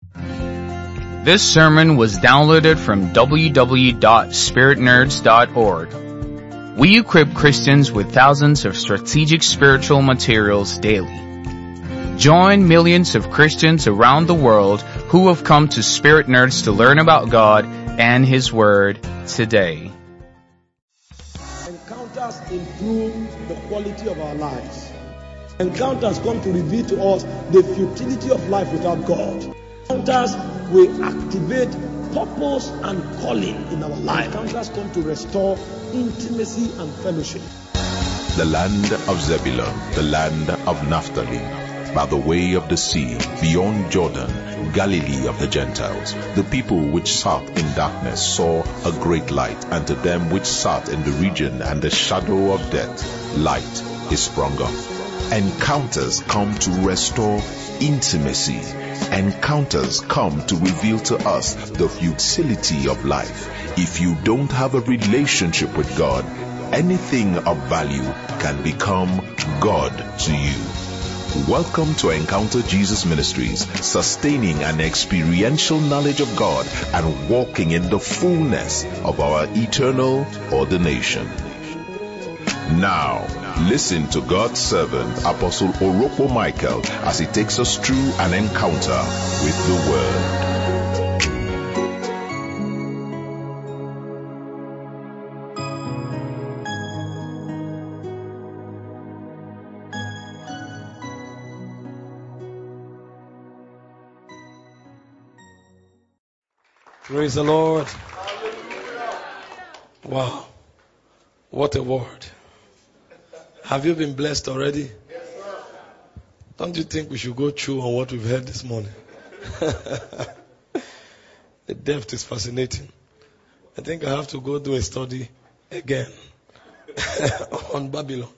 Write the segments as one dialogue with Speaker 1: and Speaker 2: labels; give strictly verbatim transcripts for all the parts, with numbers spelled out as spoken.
Speaker 1: This sermon was downloaded from w w w dot spirit nerds dot org. We equip Christians with thousands of strategic spiritual materials daily. Join millions of Christians around the world who have come to Spirit Nerds to learn about God and His Word today.
Speaker 2: Encounters improve the quality of our lives. Encounters come to reveal to us the futility of life without God. Encounters will activate purpose and calling in our life. Encounters come to restore intimacy and fellowship.
Speaker 3: The land of Zebulun, the land of Naphtali, by the way of the sea, beyond Jordan, Galilee of the Gentiles. The people which sat in darkness saw a great light, and to them which sat in the region and the shadow of death, light is sprung up. Encounters come to restore intimacy. Encounters come to reveal to us the futility of life. If you don't have a relationship with God, anything of value can become God to you. Welcome to Encounter Jesus Ministries, sustaining an experiential knowledge of God and walking in the fullness of our eternal ordination. Now, listen to God's servant, Apostle Orokpo Michael, as he takes us through an encounter with the Word.
Speaker 2: Praise the Lord. Wow. What a word. Have you been blessed already? Don't you think we should go through on what we've heard this morning? The depth is fascinating. I think I have to go do a study again on Babylon.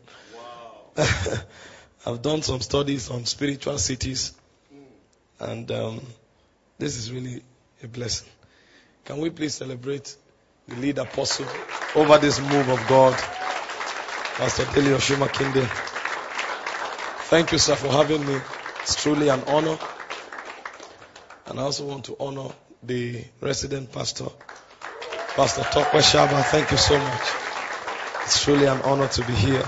Speaker 2: I've done some studies on spiritual cities, and um, this is really a blessing. Can we please celebrate the lead apostle over this move of God, Pastor Dele Oshomakinde? Thank you, sir, for having me. It's truly an honor. And I also want to honor the resident pastor, Pastor Tokwe Shaba. Thank you so much. It's truly an honor to be here.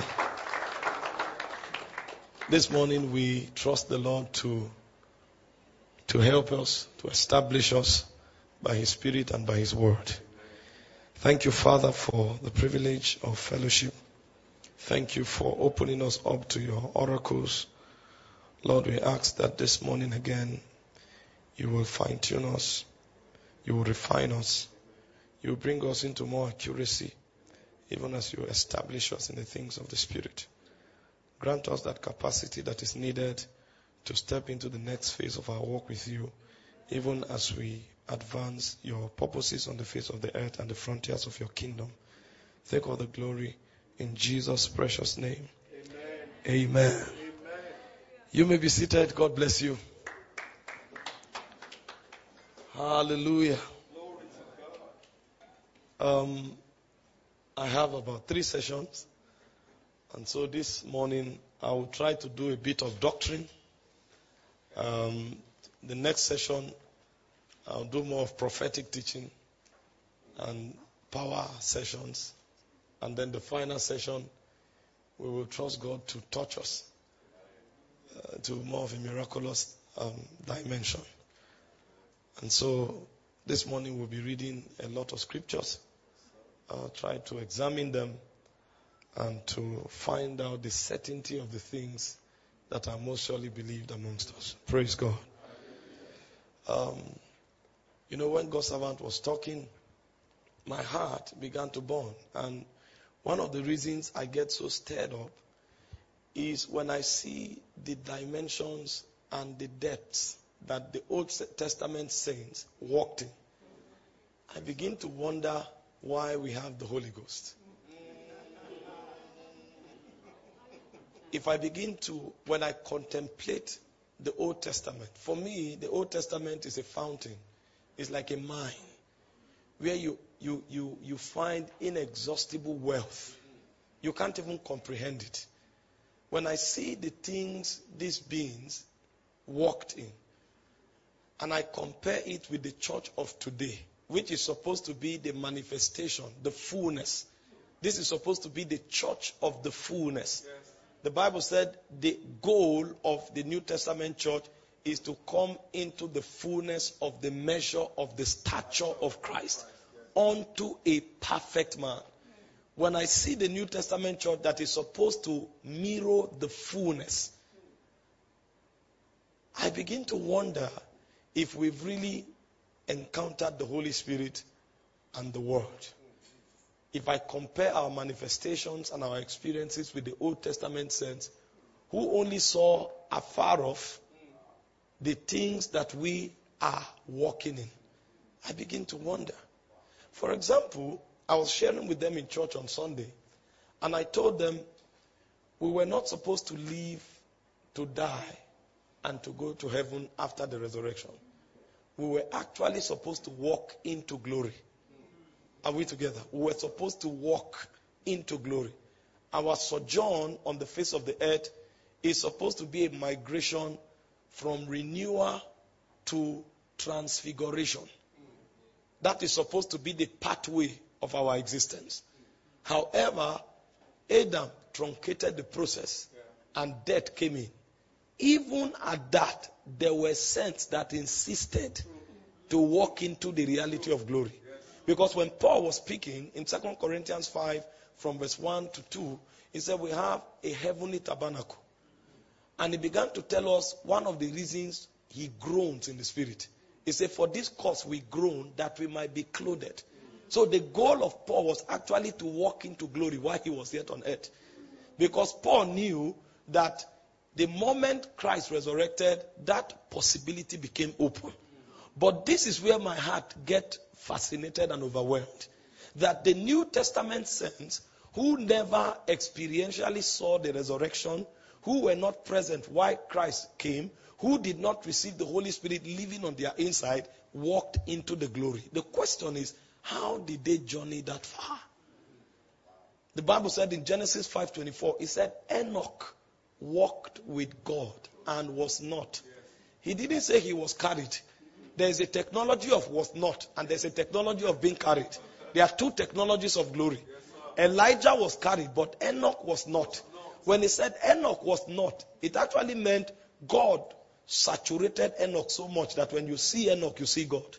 Speaker 2: This morning we trust the Lord to, to help us, to establish us by His Spirit and by His Word. Thank you, Father, for the privilege of fellowship. Thank you for opening us up to your oracles. Lord, we ask that this morning again, you will fine-tune us. You will refine us. You will bring us into more accuracy, even as you establish us in the things of the Spirit. Grant us that capacity that is needed to step into the next phase of our walk with you, even as we advance your purposes on the face of the earth and the frontiers of your kingdom. Take all the glory in Jesus' precious name. Amen. Amen. Amen. You may be seated. God bless you. Hallelujah. Um, I have about three sessions. And so this morning I will try to do a bit of doctrine. Um, the next session I'll do more of prophetic teaching and power sessions. And then the final session, we will trust God to touch us uh, to more of a miraculous um, dimension. And so this morning we'll be reading a lot of scriptures. I'll try to examine them and to find out the certainty of the things that are most surely believed amongst us. Praise God. Um, You know, when God's servant was talking, my heart began to burn. And one of the reasons I get so stirred up is when I see the dimensions and the depths that the Old Testament saints walked in. I begin to wonder why we have the Holy Ghost. If I begin to, when I contemplate the Old Testament, for me, the Old Testament is a fountain. It's like a mine where you, you, you, you find inexhaustible wealth. You can't even comprehend it. When I see the things these beings walked in, and I compare it with the church of today, which is supposed to be the manifestation, the fullness. This is supposed to be the church of the fullness. Yes. The Bible said the goal of the New Testament church is to come into the fullness of the measure of the stature of Christ, unto a perfect man. When I see the New Testament church that is supposed to mirror the fullness, I begin to wonder if we've really encountered the Holy Spirit and the Word. If I compare our manifestations and our experiences with the Old Testament saints, who only saw afar off the things that we are walking in, I begin to wonder. For example, I was sharing with them in church on Sunday, and I told them we were not supposed to live to die and to go to heaven after the resurrection. We were actually supposed to walk into glory. Are we together? We were supposed to walk into glory. Our sojourn on the face of the earth is supposed to be a migration from renewal to transfiguration. That is supposed to be the pathway of our existence. However, Adam truncated the process and death came in. Even at that, there were saints that insisted to walk into the reality of glory. Because when Paul was speaking in Second Corinthians five from verse one to two, he said we have a heavenly tabernacle. And he began to tell us one of the reasons he groans in the spirit. He said, for this cause we groan, that we might be clothed. So the goal of Paul was actually to walk into glory while he was yet on earth. Because Paul knew that the moment Christ resurrected, that possibility became open. But this is where my heart gets fascinated and overwhelmed. That the New Testament saints who never experientially saw the resurrection, who were not present while Christ came, who did not receive the Holy Spirit living on their inside, walked into the glory. The question is, how did they journey that far? The Bible said in Genesis five twenty-four, it said Enoch walked with God and was not. He didn't say he was carried. There is a technology of was not, and there's a technology of being carried. There are two technologies of glory. Elijah was carried, but Enoch was not. When he said Enoch was not, it actually meant God saturated Enoch so much that when you see Enoch, you see God.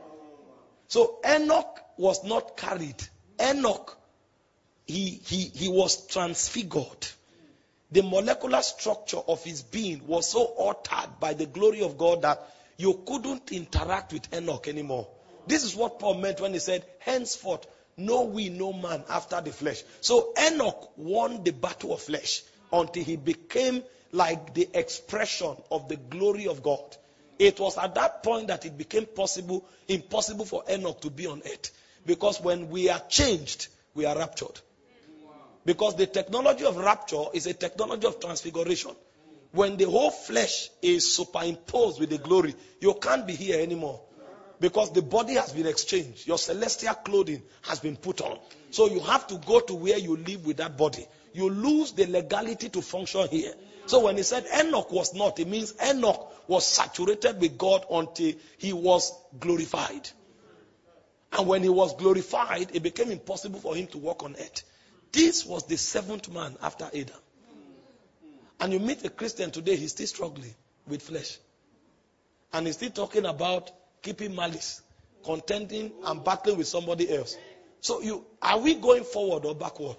Speaker 2: So Enoch was not carried. Enoch, he, he, he was transfigured. The molecular structure of his being was so altered by the glory of God that you couldn't interact with Enoch anymore. This is what Paul meant when he said, henceforth, know we no man after the flesh. So Enoch won the battle of flesh until he became like the expression of the glory of God. It was at that point that it became possible, impossible for Enoch to be on earth. Because when we are changed, we are raptured. Because the technology of rapture is a technology of transfiguration. When the whole flesh is superimposed with the glory, you can't be here anymore. Because the body has been exchanged. Your celestial clothing has been put on. So you have to go to where you live with that body. You lose the legality to function here. So when he said Enoch was not, it means Enoch was saturated with God until he was glorified. And when he was glorified, it became impossible for him to walk on earth. This was the seventh man after Adam. And you meet a Christian today, he's still struggling with flesh. And he's still talking about keeping malice, contending and battling with somebody else. So you are we going forward or backward?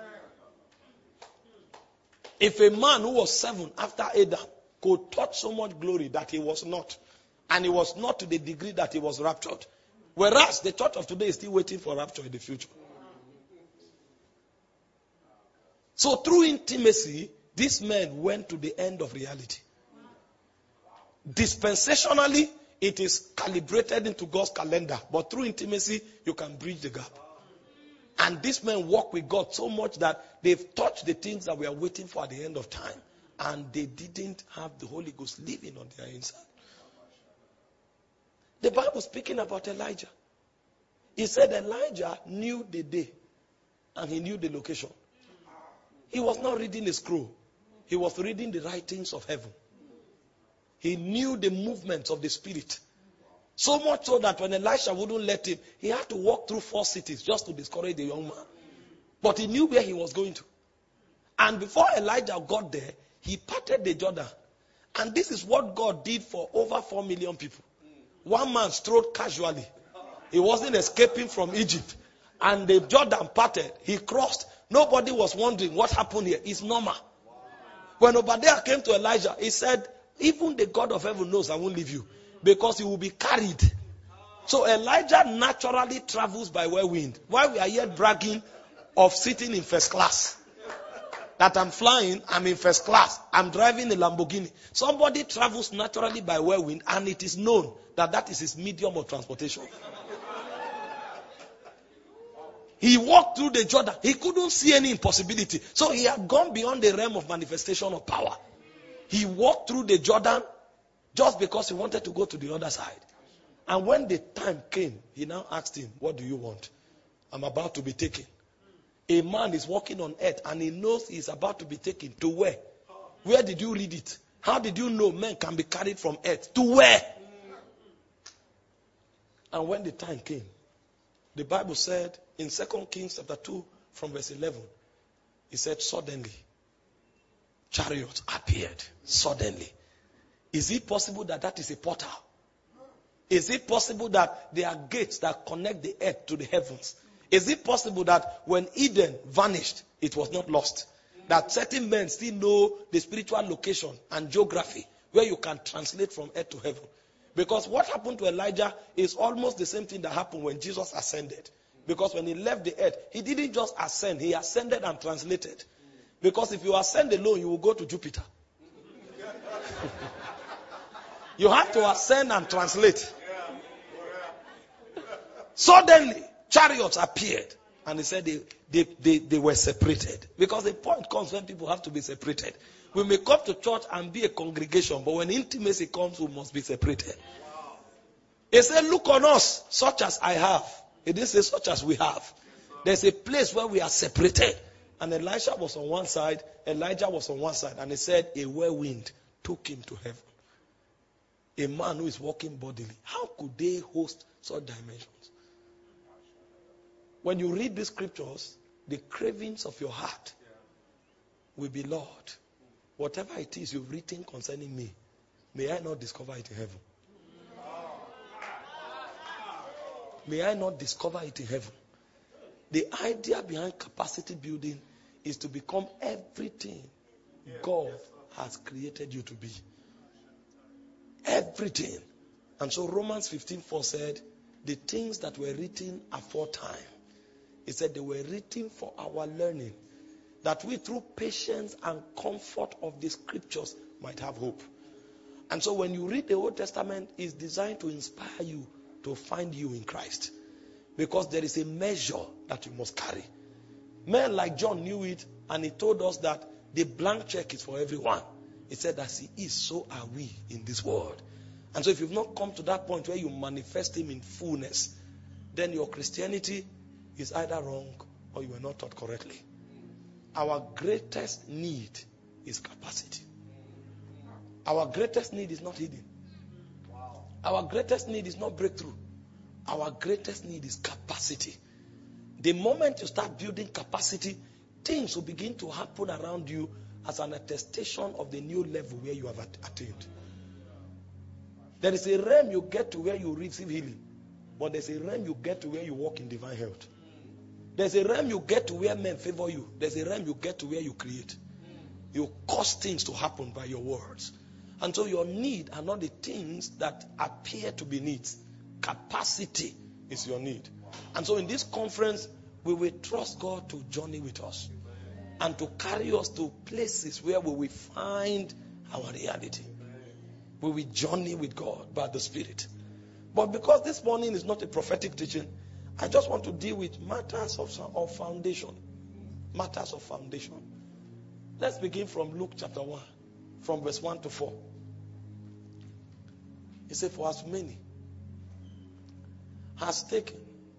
Speaker 2: If a man who was seven after Adam could touch so much glory that he was not, and he was not to the degree that he was raptured, whereas the church of today is still waiting for rapture in the future. So through intimacy, this man went to the end of reality. Dispensationally, it is calibrated into God's calendar. But through intimacy, you can bridge the gap. And these men walk with God so much that they've touched the things that we are waiting for at the end of time. And they didn't have the Holy Ghost living on their inside. The Bible speaking about Elijah. He said Elijah knew the day and he knew the location. He was not reading a scroll. He was reading the writings of heaven. He knew the movements of the Spirit So much so that when Elisha wouldn't let him, he had to walk through four cities just to discourage the young man. But he knew where he was going to. And before Elijah got there, he parted the Jordan. And this is what God did for over four million people. One man strode casually. He wasn't escaping from Egypt. And the Jordan parted. He crossed. Nobody was wondering what happened here. It's normal. When Obadiah came to Elijah, he said, even the God of heaven knows I won't leave you. Because he will be carried. So Elijah naturally travels by whirlwind. While we are here bragging of sitting in first class. That I'm flying, I'm in first class. I'm driving a Lamborghini. Somebody travels naturally by whirlwind and it is known that that is his medium of transportation. He walked through the Jordan. He couldn't see any impossibility. So he had gone beyond the realm of manifestation of power. He walked through the Jordan just because he wanted to go to the other side. And when the time came, he now asked him, what do you want? I'm about to be taken. A man is walking on earth and he knows he's about to be taken. To where? Where did you read it? How did you know men can be carried from earth? To where? And when the time came, the Bible said in Second Kings chapter two from verse eleven, it said suddenly, chariots appeared. Suddenly. Is it possible that that is a portal? Is it possible that there are gates that connect the earth to the heavens? Is it possible that when Eden vanished, it was not lost? That certain men still know the spiritual location and geography where you can translate from earth to heaven. Because what happened to Elijah is almost the same thing that happened when Jesus ascended. Because when he left the earth, he didn't just ascend, he ascended and translated. Because if you ascend alone, you will go to Jupiter. You have to ascend and translate. Suddenly, chariots appeared. And he said they, they, they, they were separated. Because the point comes when people have to be separated. We may come to church and be a congregation, but when intimacy comes, we must be separated. He said, look on us, such as I have. He didn't say such as we have. There's a place where we are separated. And Elisha was on one side, Elijah was on one side. And he said, a whirlwind took him to heaven. A man who is walking bodily. How could they host such dimensions? When you read these scriptures, the cravings of your heart will be, Lord, whatever it is you've written concerning me, may I not discover it in heaven. May I not discover it in heaven. The idea behind capacity building is to become everything God has created you to be. Everything. And so Romans fifteen four said, the things that were written aforetime, he said they were written for our learning, that we through patience and comfort of the scriptures might have hope. And so when you read the Old Testament, it's designed to inspire you to find you in Christ. Because there is a measure that you must carry. Men like John knew it, and he told us that the blank check is for everyone. He said, as he is, so are we in this world. And so if you've not come to that point where you manifest him in fullness, then your Christianity is either wrong or you were not taught correctly. Our greatest need is capacity. Our greatest need is not hidden. Our greatest need is not breakthrough. Our greatest need is capacity. The moment you start building capacity, things will begin to happen around you as an attestation of the new level where you have attained. There is a realm you get to where you receive healing. But there's a realm you get to where you walk in divine health. There's a realm you get to where men favor you. There's a realm you get to where you create. You cause things to happen by your words. And so your need are not the things that appear to be needs. Capacity is your need. And so in this conference, we will trust God to journey with us. And to carry us to places where we will find our reality. We will journey with God by the Spirit. But because this morning is not a prophetic teaching, I just want to deal with matters of, of foundation. Matters of foundation. Let's begin from Luke chapter one, from verse one to four. He said, for as many has taken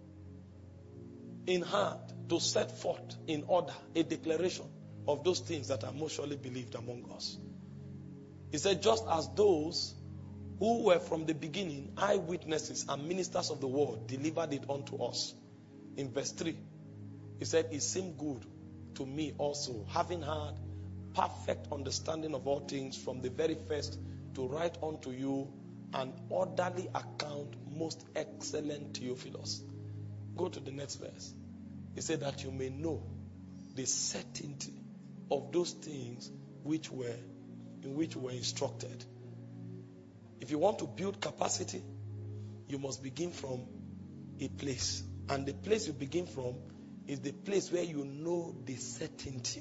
Speaker 2: in hand to set forth in order a declaration of those things that are most surely believed among us. He said, just as those who were from the beginning eyewitnesses and ministers of the word, delivered it unto us. In verse three, he said, it seemed good to me also, having had perfect understanding of all things from the very first, to write unto you an orderly account, most excellent Theophilus. Go to the next verse. He said that you may know the certainty of those things which were in which we were instructed. If you want to build capacity, you must begin from a place. And the place you begin from is the place where you know the certainty.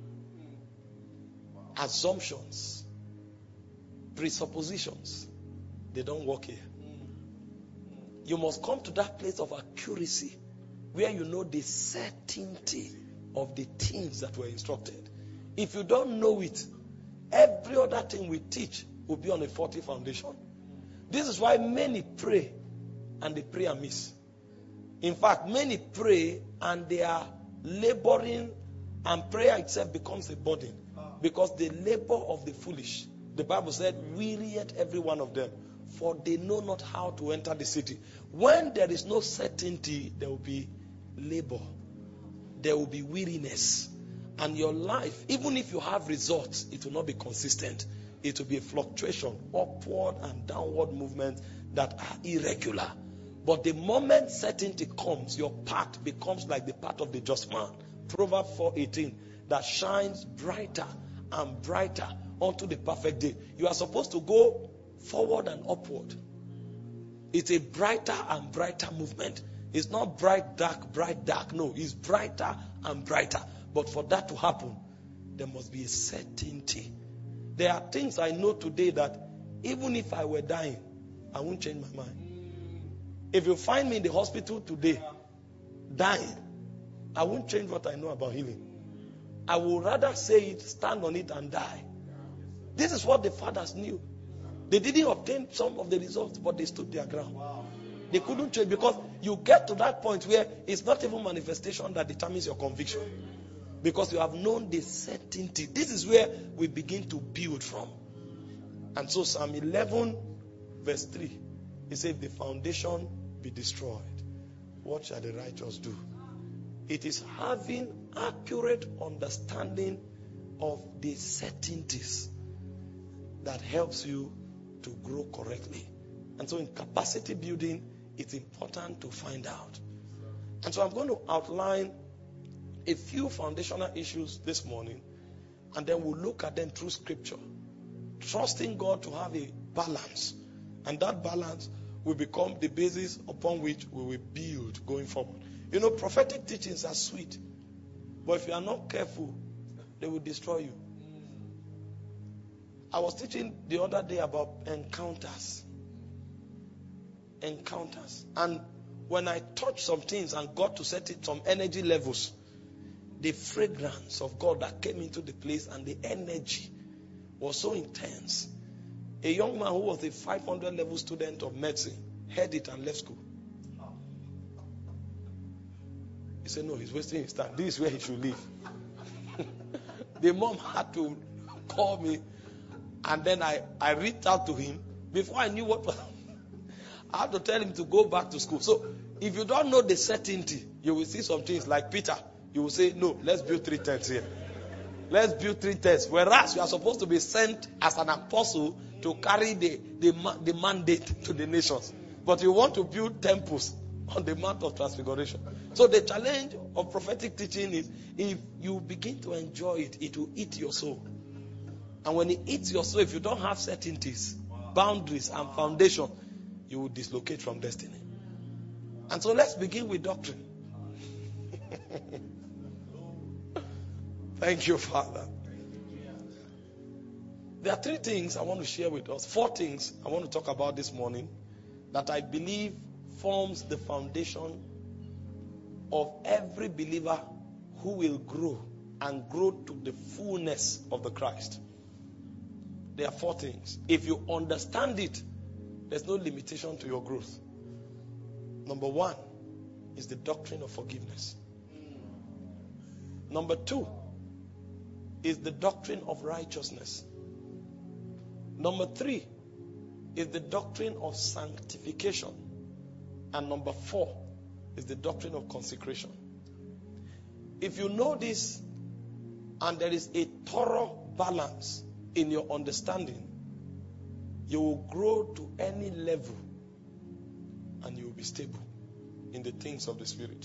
Speaker 2: Assumptions, presuppositions, they don't work here. You must come to that place of accuracy where you know the certainty of the things that were instructed. If you don't know it, every other thing we teach will be on a faulty foundation. This is why many pray and they pray amiss. In fact, many pray and they are laboring, and prayer itself becomes a burden because the labor of the foolish, the Bible said, wearieth every one of them, for they know not how to enter the city. When there is no certainty, there will be labor, there will be weariness, and your life, even if you have results, it will not be consistent. It will be a fluctuation, upward and downward movement that are irregular. But the moment certainty comes, your path becomes like the path of the just man. Proverbs four eighteen, that shines brighter and brighter unto the perfect day. You are supposed to go forward and upward. It's a brighter and brighter movement. It's not bright, dark, bright, dark. No, it's brighter and brighter. But for that to happen, there must be a certainty. There are things I know today that even if I were dying, I won't change my mind. If you find me in the hospital today, dying, I won't change what I know about healing. I would rather say it, stand on it, and die. This is what the fathers knew. They didn't obtain some of the results, but they stood their ground. They couldn't change, because you get to that point where it's not even manifestation that determines your conviction. Because you have known the certainty. This is where we begin to build from. And so Psalm eleven verse three, he said, if the foundation be destroyed, what shall the righteous do? It is having accurate understanding of the certainties that helps you to grow correctly. And so in capacity building, it's important to find out. And so I'm going to outline a few foundational issues this morning, and then we'll look at them through scripture, trusting God to have a balance, and that balance will become the basis upon which we will build going forward. You know, prophetic teachings are sweet, but if you are not careful, they will destroy you. I was teaching the other day about encounters. Encounters. And when I touched some things and got to set it some energy levels, the fragrance of God that came into the place and the energy was so intense. A young man who was a five hundred level student of medicine heard it and left school. He said, no, he's wasting his time. This is where he should live. The mom had to call me, and then I, I reached out to him. Before I knew what was, I had to tell him to go back to school. So if you don't know the certainty, you will see some things like Peter. You will say, no, let's build three tents here. Let's build three tents. Whereas you are supposed to be sent as an apostle to carry the, the, the mandate to the nations. But you want to build temples on the Mount of Transfiguration. So the challenge of prophetic teaching is, if you begin to enjoy it, it will eat your soul. And when it eats your soul, if you don't have certainties, boundaries, and foundation, you will dislocate from destiny. And so let's begin with doctrine. Thank you, Father. There are three things I want to share with us. Four things I want to talk about this morning that I believe forms the foundation of every believer who will grow and grow to the fullness of the Christ. There are four things. If you understand it, there's no limitation to your growth. Number one is the doctrine of forgiveness. Number two is the doctrine of righteousness. Number three is the doctrine of sanctification. And number four is the doctrine of consecration. If you know this, and there is a thorough balance in your understanding, you will grow to any level and you will be stable in the things of the Spirit.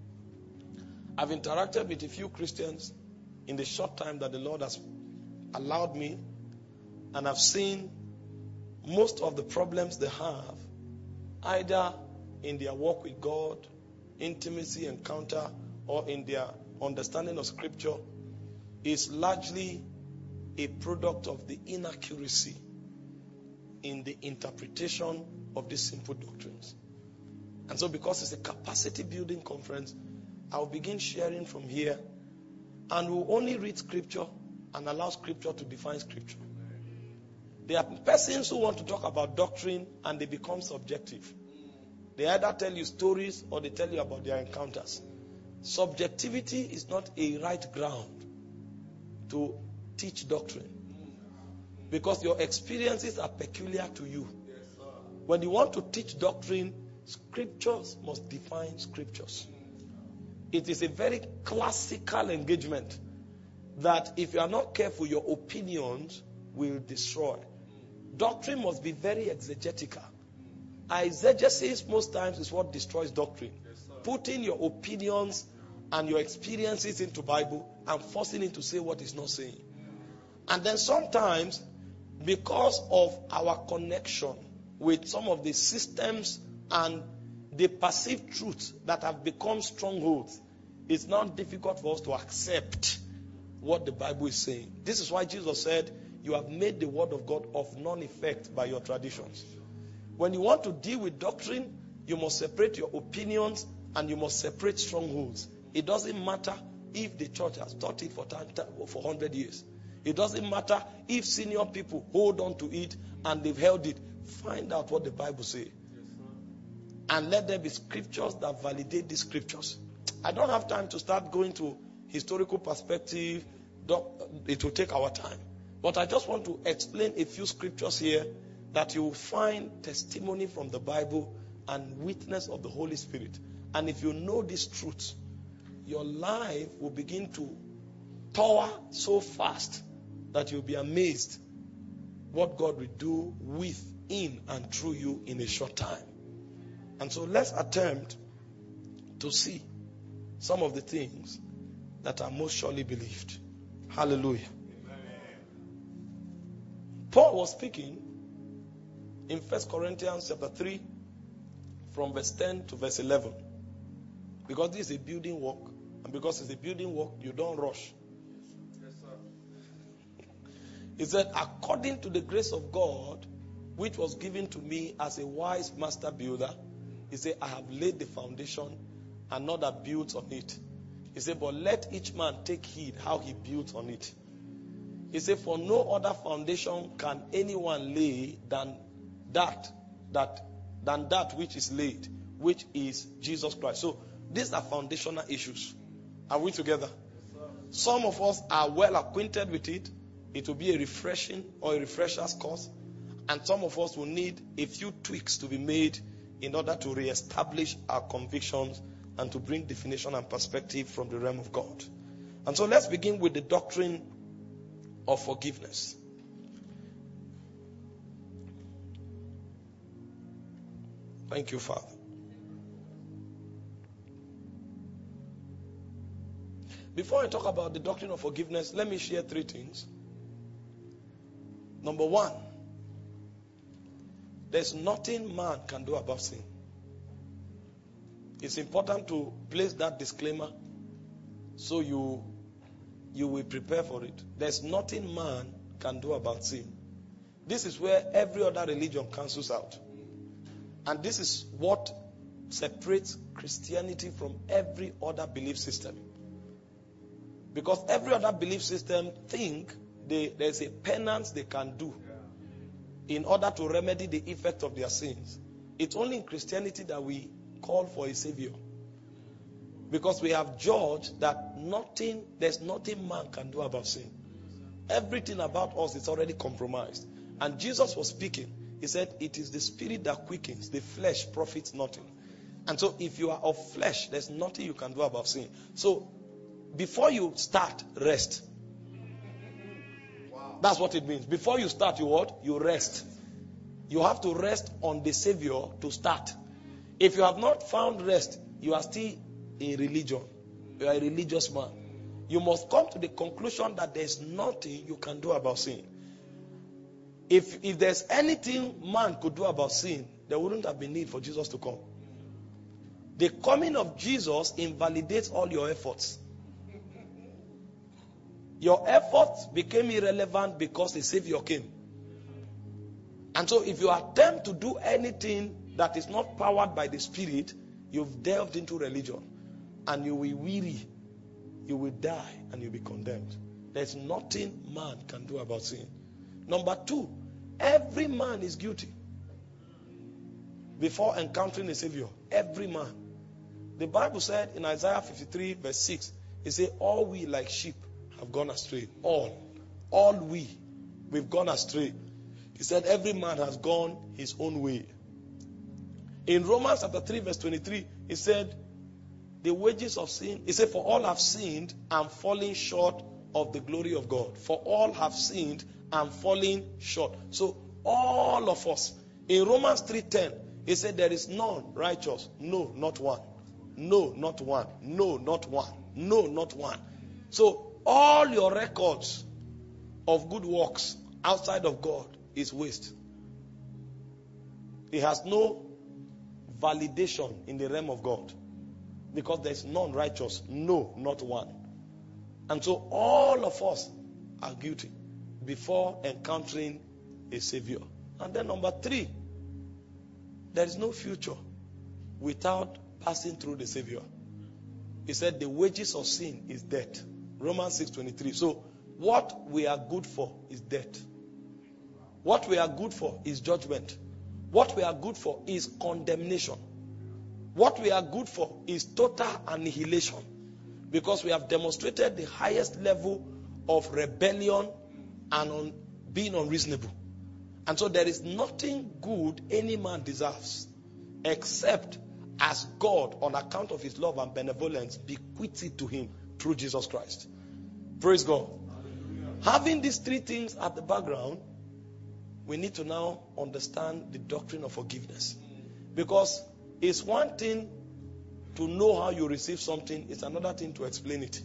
Speaker 2: I've interacted with a few Christians in the short time that the Lord has allowed me, and I've seen most of the problems they have, either in their walk with God, intimacy, encounter, or in their understanding of Scripture, is largely a product of the inaccuracy in the interpretation of these simple doctrines. And so, because it's a capacity building conference, I'll begin sharing from here, and we'll only read Scripture and allow Scripture to define Scripture. There are persons who want to talk about doctrine and they become subjective. They either tell you stories or they tell you about their encounters. Subjectivity is not a right ground to teach doctrine, because your experiences are peculiar to you. When you want to teach doctrine, Scriptures must define Scriptures. It is a very classical engagement that if you are not careful, your opinions will destroy. Doctrine must be very exegetical. Exegesis most times is what destroys doctrine. Putting your opinions and your experiences into Bible and forcing it to say what it's not saying. And then sometimes, because of our connection with some of the systems and the perceived truths that have become strongholds, it's now difficult for us to accept what the Bible is saying. This is why Jesus said, you have made the word of God of none effect by your traditions. When you want to deal with doctrine, you must separate your opinions and you must separate strongholds. It doesn't matter if the church has taught it for for one hundred years. It doesn't matter if senior people hold on to it and they've held it. Find out what the Bible says. And let there be scriptures that validate these scriptures. I don't have time to start going to historical perspective. It will take our time. But I just want to explain a few scriptures here that you will find testimony from the Bible and witness of the Holy Spirit. And if you know these truths, your life will begin to tower so fast that you'll be amazed what God will do with, in, and through you in a short time. And so let's attempt to see some of the things that are most surely believed. Hallelujah. Amen. Paul was speaking in First Corinthians chapter three from verse ten to verse eleven. Because this is a building work. And because it's a building work, you don't rush. Yes, sir. He said, according to the grace of God, which was given to me as a wise master builder, he said, I have laid the foundation, and another builds on it. He said, but let each man take heed how he builds on it. He said, for no other foundation can anyone lay than that, that, than that which is laid, which is Jesus Christ. So these are foundational issues. Are we together? Yes, some of us are well acquainted with it. It will be a refreshing or a refresher's course. And some of us will need a few tweaks to be made in order to reestablish our convictions and to bring definition and perspective from the realm of God. And so let's begin with the doctrine of forgiveness. Thank you, Father. Before I talk about the doctrine of forgiveness, let me share three things. Number one, there's nothing man can do about sin. It's important to place that disclaimer so you, you will prepare for it. There's nothing man can do about sin. This is where every other religion cancels out. And this is what separates Christianity from every other belief system. Because every other belief system think they, there's a penance they can do in order to remedy the effect of their sins. It's only in Christianity that we call for a savior. Because we have judged that nothing, there's nothing man can do about sin. Everything about us is already compromised. And Jesus was speaking. He said, it is the spirit that quickens, the flesh profits nothing. And so if you are of flesh, there's nothing you can do about sin. So before you start, rest. Wow. That's what it means. Before you start, you what? You rest. You have to rest on the Savior to start. If you have not found rest, you are still in religion. You are a religious man. You must come to the conclusion that there's nothing you can do about sin. If, if there's anything man could do about sin, there wouldn't have been need for Jesus to come. The coming of Jesus invalidates all your efforts. Your efforts became irrelevant because the Savior came. And so if you attempt to do anything that is not powered by the Spirit, you've delved into religion. And you will weary. You will die and you'll be condemned. There's nothing man can do about sin. Number two, every man is guilty before encountering a Savior. Every man. The Bible said in Isaiah fifty-three verse six, it said, all we like sheep have gone astray. All. All we. We've gone astray. He said every man has gone his own way. In Romans chapter three verse twenty-three, he said, the wages of sin, he said, for all have sinned and fallen short of the glory of God. For all have sinned and fallen short. So all of us. In Romans three ten, he said, there is none righteous. No, not one. No, not one. No, not one. No, not one. So all your records of good works outside of God is waste. It has no validation in the realm of God. Because there is none righteous. No, not one. And so all of us are guilty before encountering a Savior. And then number three, there is no future without passing through the Savior. He said the wages of sin is death. Romans six twenty-three. So what we are good for is death. What we are good for is judgment. What we are good for is condemnation. What we are good for is total annihilation. Because we have demonstrated the highest level of rebellion and on being unreasonable. And so there is nothing good any man deserves except as God, on account of his love and benevolence, bequeaths it to him through Jesus Christ. Praise God. Hallelujah. Having these three things at the background, we need to now understand the doctrine of forgiveness. Because it's one thing to know how you receive something, it's another thing to explain it.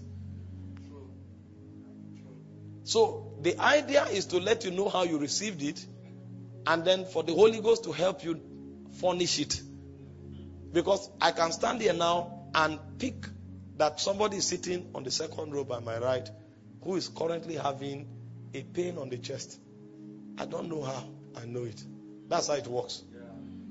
Speaker 2: So the idea is to let you know how you received it, and then for the Holy Ghost to help you furnish it. Because I can stand here now and pick that somebody is sitting on the second row by my right who is currently having a pain on the chest. I don't know how. I know it. That's how it works. Yeah.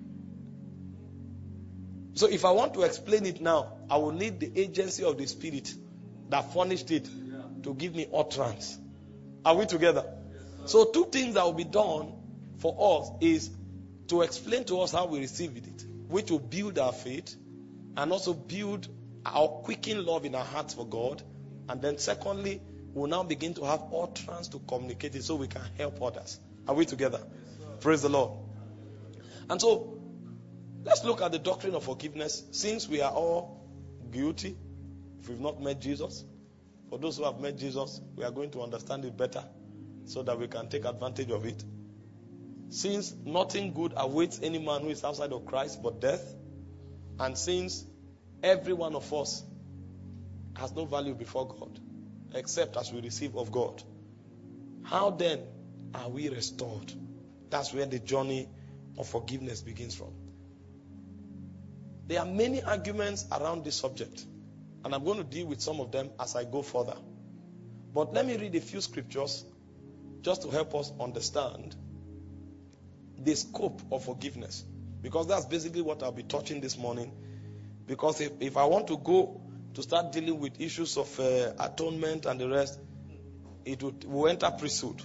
Speaker 2: So if I want to explain it now, I will need the agency of the Spirit that furnished it yeah. to give me utterance. Are we together? Yes, so two things that will be done for us is to explain to us how we received it, which will build our faith and also build our quickened love in our hearts for God. And then secondly, we'll now begin to have utterance to communicate it so we can help others. Are we together? Yes, praise the Lord. And so, let's look at the doctrine of forgiveness. Since we are all guilty, if we've not met Jesus, for those who have met Jesus, we are going to understand it better so that we can take advantage of it. Since nothing good awaits any man who is outside of Christ but death, and since every one of us has no value before God except as we receive of God, how then are we restored? That's where the journey of forgiveness begins from. There are many arguments around this subject, and I'm going to deal with some of them as I go further. But let me read a few scriptures just to help us understand the scope of forgiveness, because that's basically what I'll be touching this morning. Because if, if I want to go to start dealing with issues of uh, atonement and the rest, it would will enter priesthood.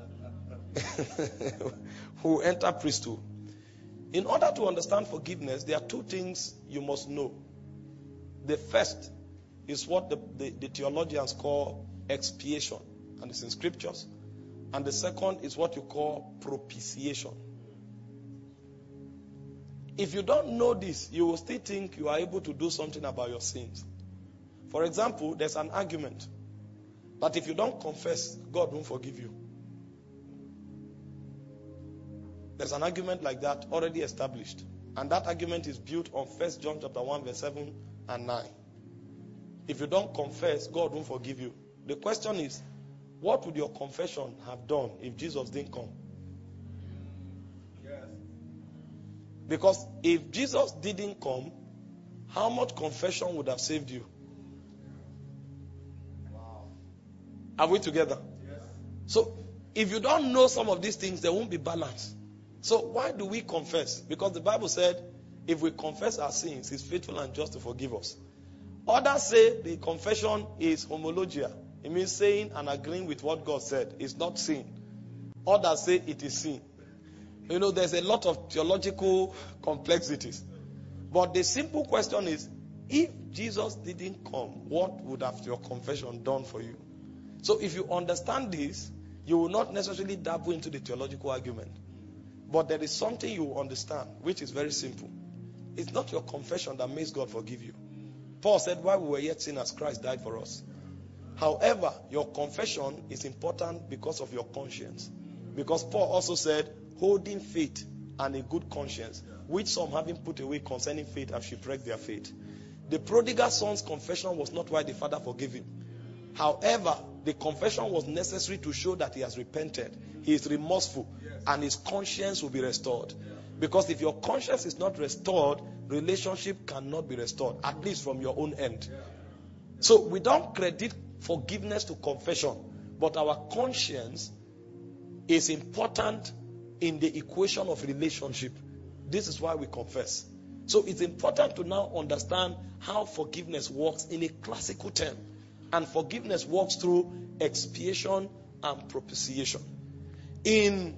Speaker 2: Will enter priesthood. In order to understand forgiveness, there are two things you must know. The first is what the, the, the theologians call expiation, and it's in scriptures. And the second is what you call propitiation. If you don't know this, you will still think you are able to do something about your sins. For example, there's an argument that if you don't confess, God won't forgive you. There's an argument like that already established. And that argument is built on First John chapter one, verse seven and nine. If you don't confess, God won't forgive you. The question is, what would your confession have done if Jesus didn't come? Yes. Because if Jesus didn't come, how much confession would have saved you? Wow. Are we together? Yes. So, if you don't know some of these things, there won't be balance. So why do we confess? Because the Bible said, if we confess our sins, He's faithful and just to forgive us. Others say the confession is homologia. It means saying and agreeing with what God said. It's not sin. Others say it is sin. You know, there's a lot of theological complexities. But the simple question is, if Jesus didn't come, what would have your confession done for you? So if you understand this, you will not necessarily dabble into the theological argument. But there is something you will understand, which is very simple. It's not your confession that makes God forgive you. Paul said, while we were yet sinners, Christ died for us. However, your confession is important because of your conscience. Because Paul also said, holding faith and a good conscience, which some having put away concerning faith have shipwrecked their faith. The prodigal son's confession was not why the father forgave him. However, the confession was necessary to show that he has repented. He is remorseful. And his conscience will be restored. Because if your conscience is not restored, relationship cannot be restored. At least from your own end. So we don't credit forgiveness to confession. But our conscience is important in the equation of relationship. This is why we confess. So it's important to now understand how forgiveness works in a classical term. And forgiveness works through expiation and propitiation. In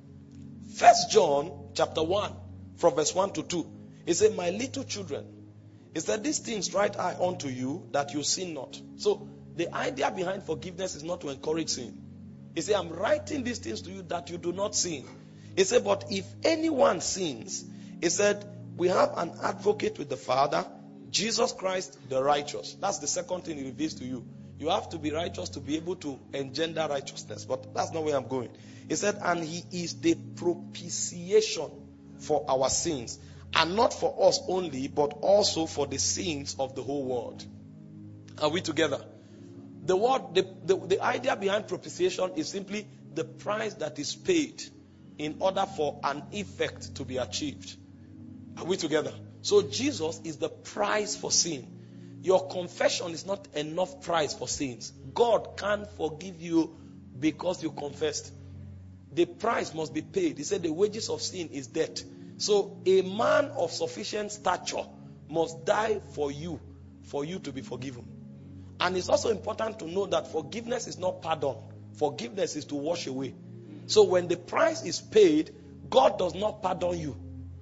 Speaker 2: First John chapter one, from verse one to two, it said, my little children, it said, these things write I unto you, that you sin not. So the idea behind forgiveness is not to encourage sin. He said, I'm writing these things to you that you do not sin. He said, but if anyone sins, he said, we have an advocate with the Father, Jesus Christ the righteous. That's the second thing he reveals to you. You have to be righteous to be able to engender righteousness. But that's not where I'm going. He said, and he is the propitiation for our sins. And not for us only, but also for the sins of the whole world. Are we together? The word, the, the, the idea behind propitiation is simply the price that is paid in order for an effect to be achieved. Are we together? So Jesus is the price for sin. Your confession is not enough price for sins. God can't forgive you because you confessed. The price must be paid. He said the wages of sin is death. So a man of sufficient stature must die for you, for you to be forgiven. And it's also important to know that forgiveness is not pardon. Forgiveness is to wash away. So when the price is paid, God does not pardon you.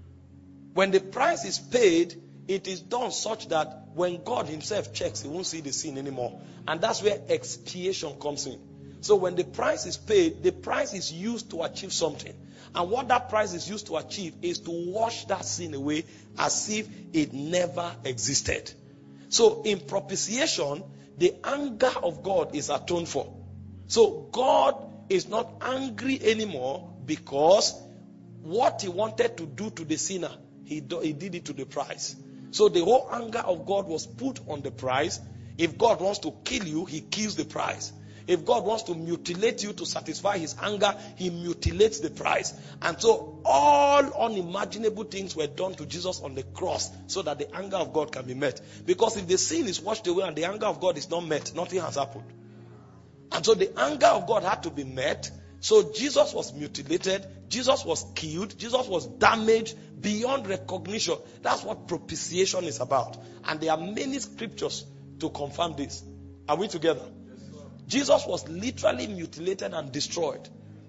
Speaker 2: When the price is paid, it is done such that when God himself checks, he won't see the sin anymore. And that's where expiation comes in. So when the price is paid, the price is used to achieve something. And what that price is used to achieve is to wash that sin away as if it never existed. So in propitiation, the anger of God is atoned for. So God is not angry anymore because what he wanted to do to the sinner, he, do, he did it to the price. So the whole anger of God was put on the price. If God wants to kill you, he kills the price. If God wants to mutilate you to satisfy his anger, he mutilates the price. And so all unimaginable things were done to Jesus on the cross so that the anger of God can be met. Because if the sin is washed away and the anger of God is not met, nothing has happened. And so the anger of God had to be met. So Jesus was mutilated. Jesus was killed. Jesus was damaged beyond recognition. That's what propitiation is about. And there are many scriptures to confirm this. Are we together? Jesus was literally mutilated and destroyed.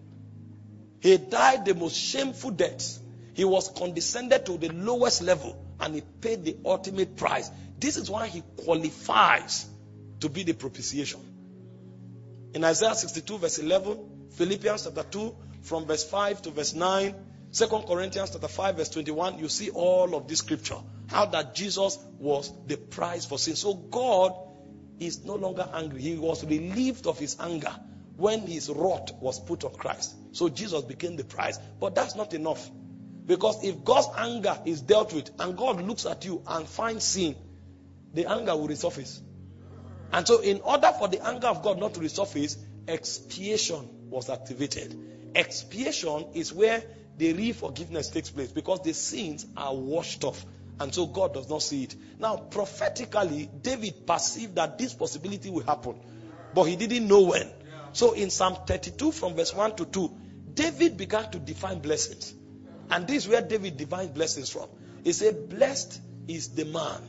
Speaker 2: He died the most shameful death. He was condescended to the lowest level and he paid the ultimate price. This is why he qualifies to be the propitiation. In Isaiah sixty-two verse eleven, Philippians chapter two from verse five to verse nine, Second Corinthians chapter five verse twenty-one, you see all of this scripture. How that Jesus was the price for sin. So God is no longer angry. He was relieved of his anger when his wrath was put on Christ. So Jesus became the price. But that's not enough. Because if God's anger is dealt with and God looks at you and finds sin, the anger will resurface. And so in order for the anger of God not to resurface, expiation was activated. Expiation is where the real forgiveness takes place because the sins are washed off. And so God does not see it. Now, prophetically, David perceived that this possibility will happen. But he didn't know when. So in Psalm thirty-two from verse one to two, David began to define blessings. And this is where David defines blessings from. He said, blessed is the man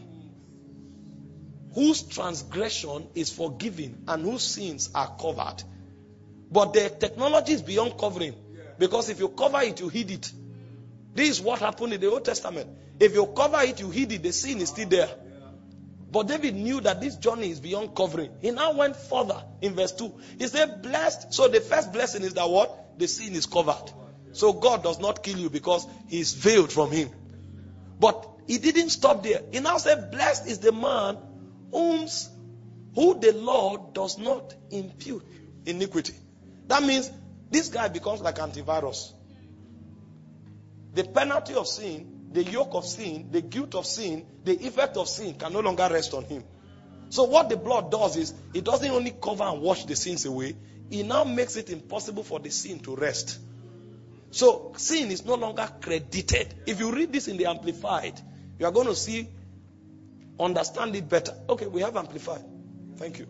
Speaker 2: whose transgression is forgiven and whose sins are covered. But the technology is beyond covering. Because if you cover it, you hid it. This is what happened in the Old Testament. If you cover it, you hid it, the sin is still there. But David knew that this journey is beyond covering. He now went further in verse two. He said, blessed. So the first blessing is that what? The sin is covered. So God does not kill you because he is veiled from him. But he didn't stop there. He now said, blessed is the man whom's, who the Lord does not impute iniquity. That means this guy becomes like antivirus. The penalty of sin, the yoke of sin, the guilt of sin, the effect of sin can no longer rest on him. So what the blood does is, it doesn't only cover and wash the sins away, it now makes it impossible for the sin to rest. So sin is no longer credited. If you read this in the Amplified, you are going to see, understand it better. Okay, we have Amplified. Thank you.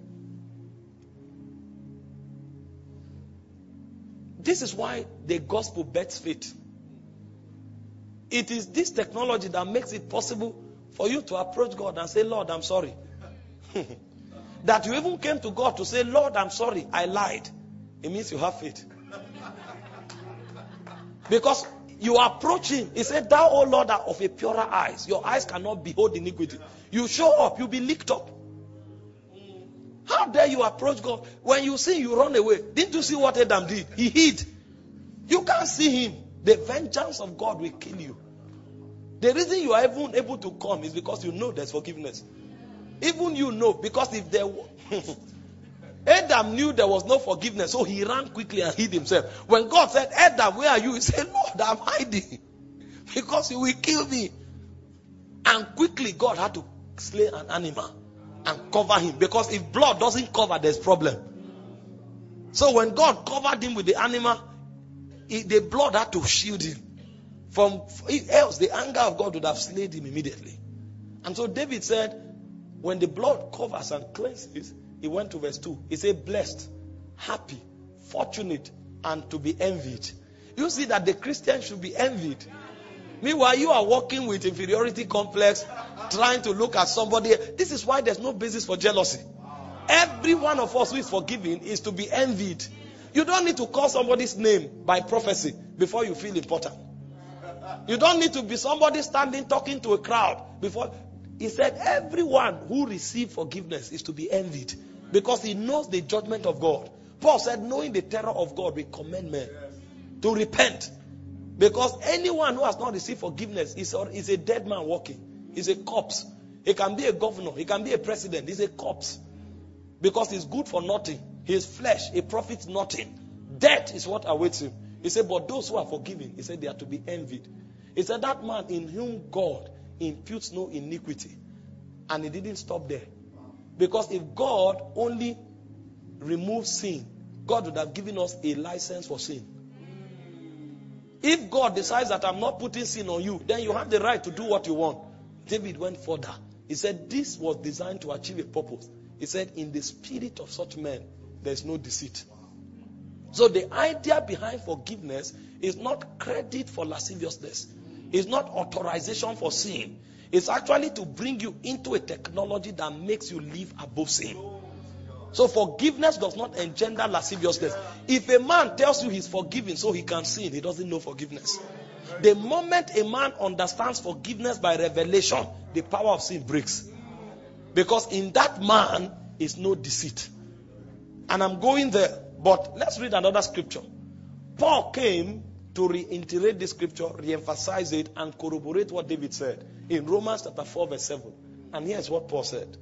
Speaker 2: This is why the gospel bets faith. It is this technology that makes it possible for you to approach God and say, Lord, I'm sorry. That you even came to God to say, Lord, I'm sorry, I lied. It means you have faith. Because you approach him. He said, thou, O Lord, are of a purer eyes. Your eyes cannot behold iniquity. You show up, you'll be licked up. How dare you approach God? When you sin, you run away. Didn't you see what Adam did? He hid. You can't see him. The vengeance of God will kill you. The reason you are even able to come is because you know there's forgiveness. Even you know, because if there was... Adam knew there was no forgiveness, so he ran quickly and hid himself. When God said, Adam, where are you? He said, Lord, I'm hiding. Because you will kill me. And quickly God had to slay an animal and cover him. Because if blood doesn't cover, there's problem. So when God covered him with the animal, it, the blood had to shield him. From else, the anger of God would have slayed him immediately. And so David said, when the blood covers and cleanses, he went to verse two. He said, blessed, happy, fortunate, and to be envied. You see that the Christian should be envied. Meanwhile, you are walking with inferiority complex, trying to look at somebody. This is why there's no basis for jealousy. Every one of us who is forgiven is to be envied. You don't need to call somebody's name by prophecy before you feel important. You don't need to be somebody standing talking to a crowd before. He said everyone who received forgiveness is to be envied because he knows the judgment of God. Paul said, knowing the terror of God, we commend men to repent. Because anyone who has not received forgiveness is a, is a dead man walking. He's a corpse. He can be a governor. He can be a president. He's a corpse. Because he's good for nothing. His flesh, it profits nothing. Death is what awaits him. He said, but those who are forgiven, he said they are to be envied. He said that man in whom God imputes no iniquity. And he didn't stop there. Because if God only removes sin, God would have given us a license for sin. If God decides that I'm not putting sin on you, then you have the right to do what you want. David went further. He said this was designed to achieve a purpose. He said in the spirit of such men, there's no deceit. So the idea behind forgiveness is not credit for lasciviousness. It's not authorization for sin. It's actually to bring you into a technology that makes you live above sin. So forgiveness does not engender lasciviousness. If a man tells you he's forgiven so he can sin, he doesn't know forgiveness. The moment a man understands forgiveness by revelation, the power of sin breaks. Because in that man is no deceit. And I'm going there. But let's read another scripture. Paul came to to reiterate the scripture, re-emphasize it, and corroborate what David said in Romans chapter four verse seven. And here's what Paul said.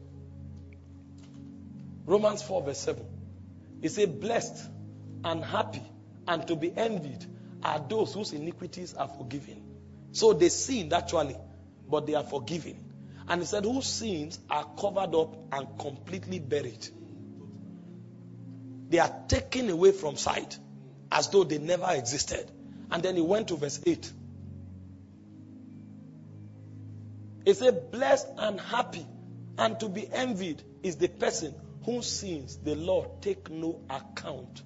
Speaker 2: Romans four verse seven. He said, blessed and happy and to be envied are those whose iniquities are forgiven. So they sinned actually, but they are forgiven. And he said, whose sins are covered up and completely buried. They are taken away from sight as though they never existed. And then he went to verse eight. He said, blessed and happy and to be envied is the person whose sins the Lord take no account.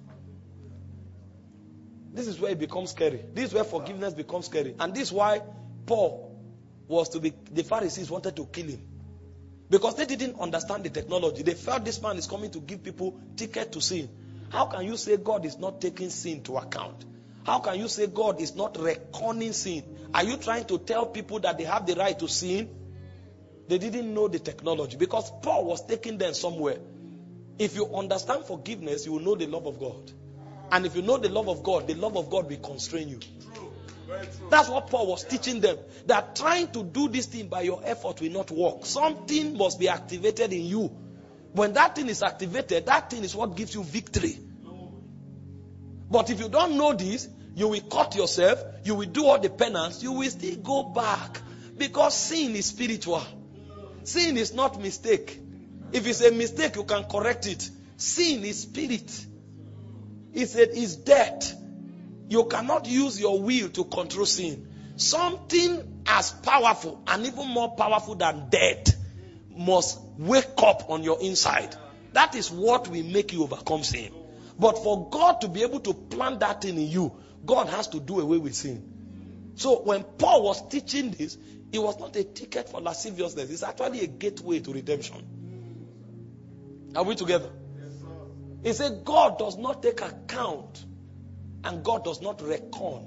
Speaker 2: This is where it becomes scary. This is where forgiveness becomes scary. And this is why Paul was to be, the Pharisees wanted to kill him. Because they didn't understand the technology. They felt this man is coming to give people ticket to sin. How can you say God is not taking sin to account? How can you say God is not reckoning sin? Are you trying to tell people that they have the right to sin? They didn't know the technology. Because Paul was taking them somewhere. If you understand forgiveness, you will know the love of God. And if you know the love of God, the love of God will constrain you.
Speaker 4: True. Very true.
Speaker 2: That's what Paul was teaching them. That trying to do this thing by your effort will not work. Something must be activated in you. When that thing is activated, that thing is what gives you victory. But if you don't know this, you will cut yourself, you will do all the penance, you will still go back. Because sin is spiritual. Sin is not mistake. If it's a mistake, you can correct it. Sin is spirit. It's, a, it's death. You cannot use your will to control sin. Something as powerful and even more powerful than death must wake up on your inside. That is what will make you overcome sin. But for God to be able to plant that thing in you, God has to do away with sin. So when Paul was teaching this, it was not a ticket for lasciviousness. It's actually a gateway to redemption. Are we together? He said God does not take account and God does not reckon.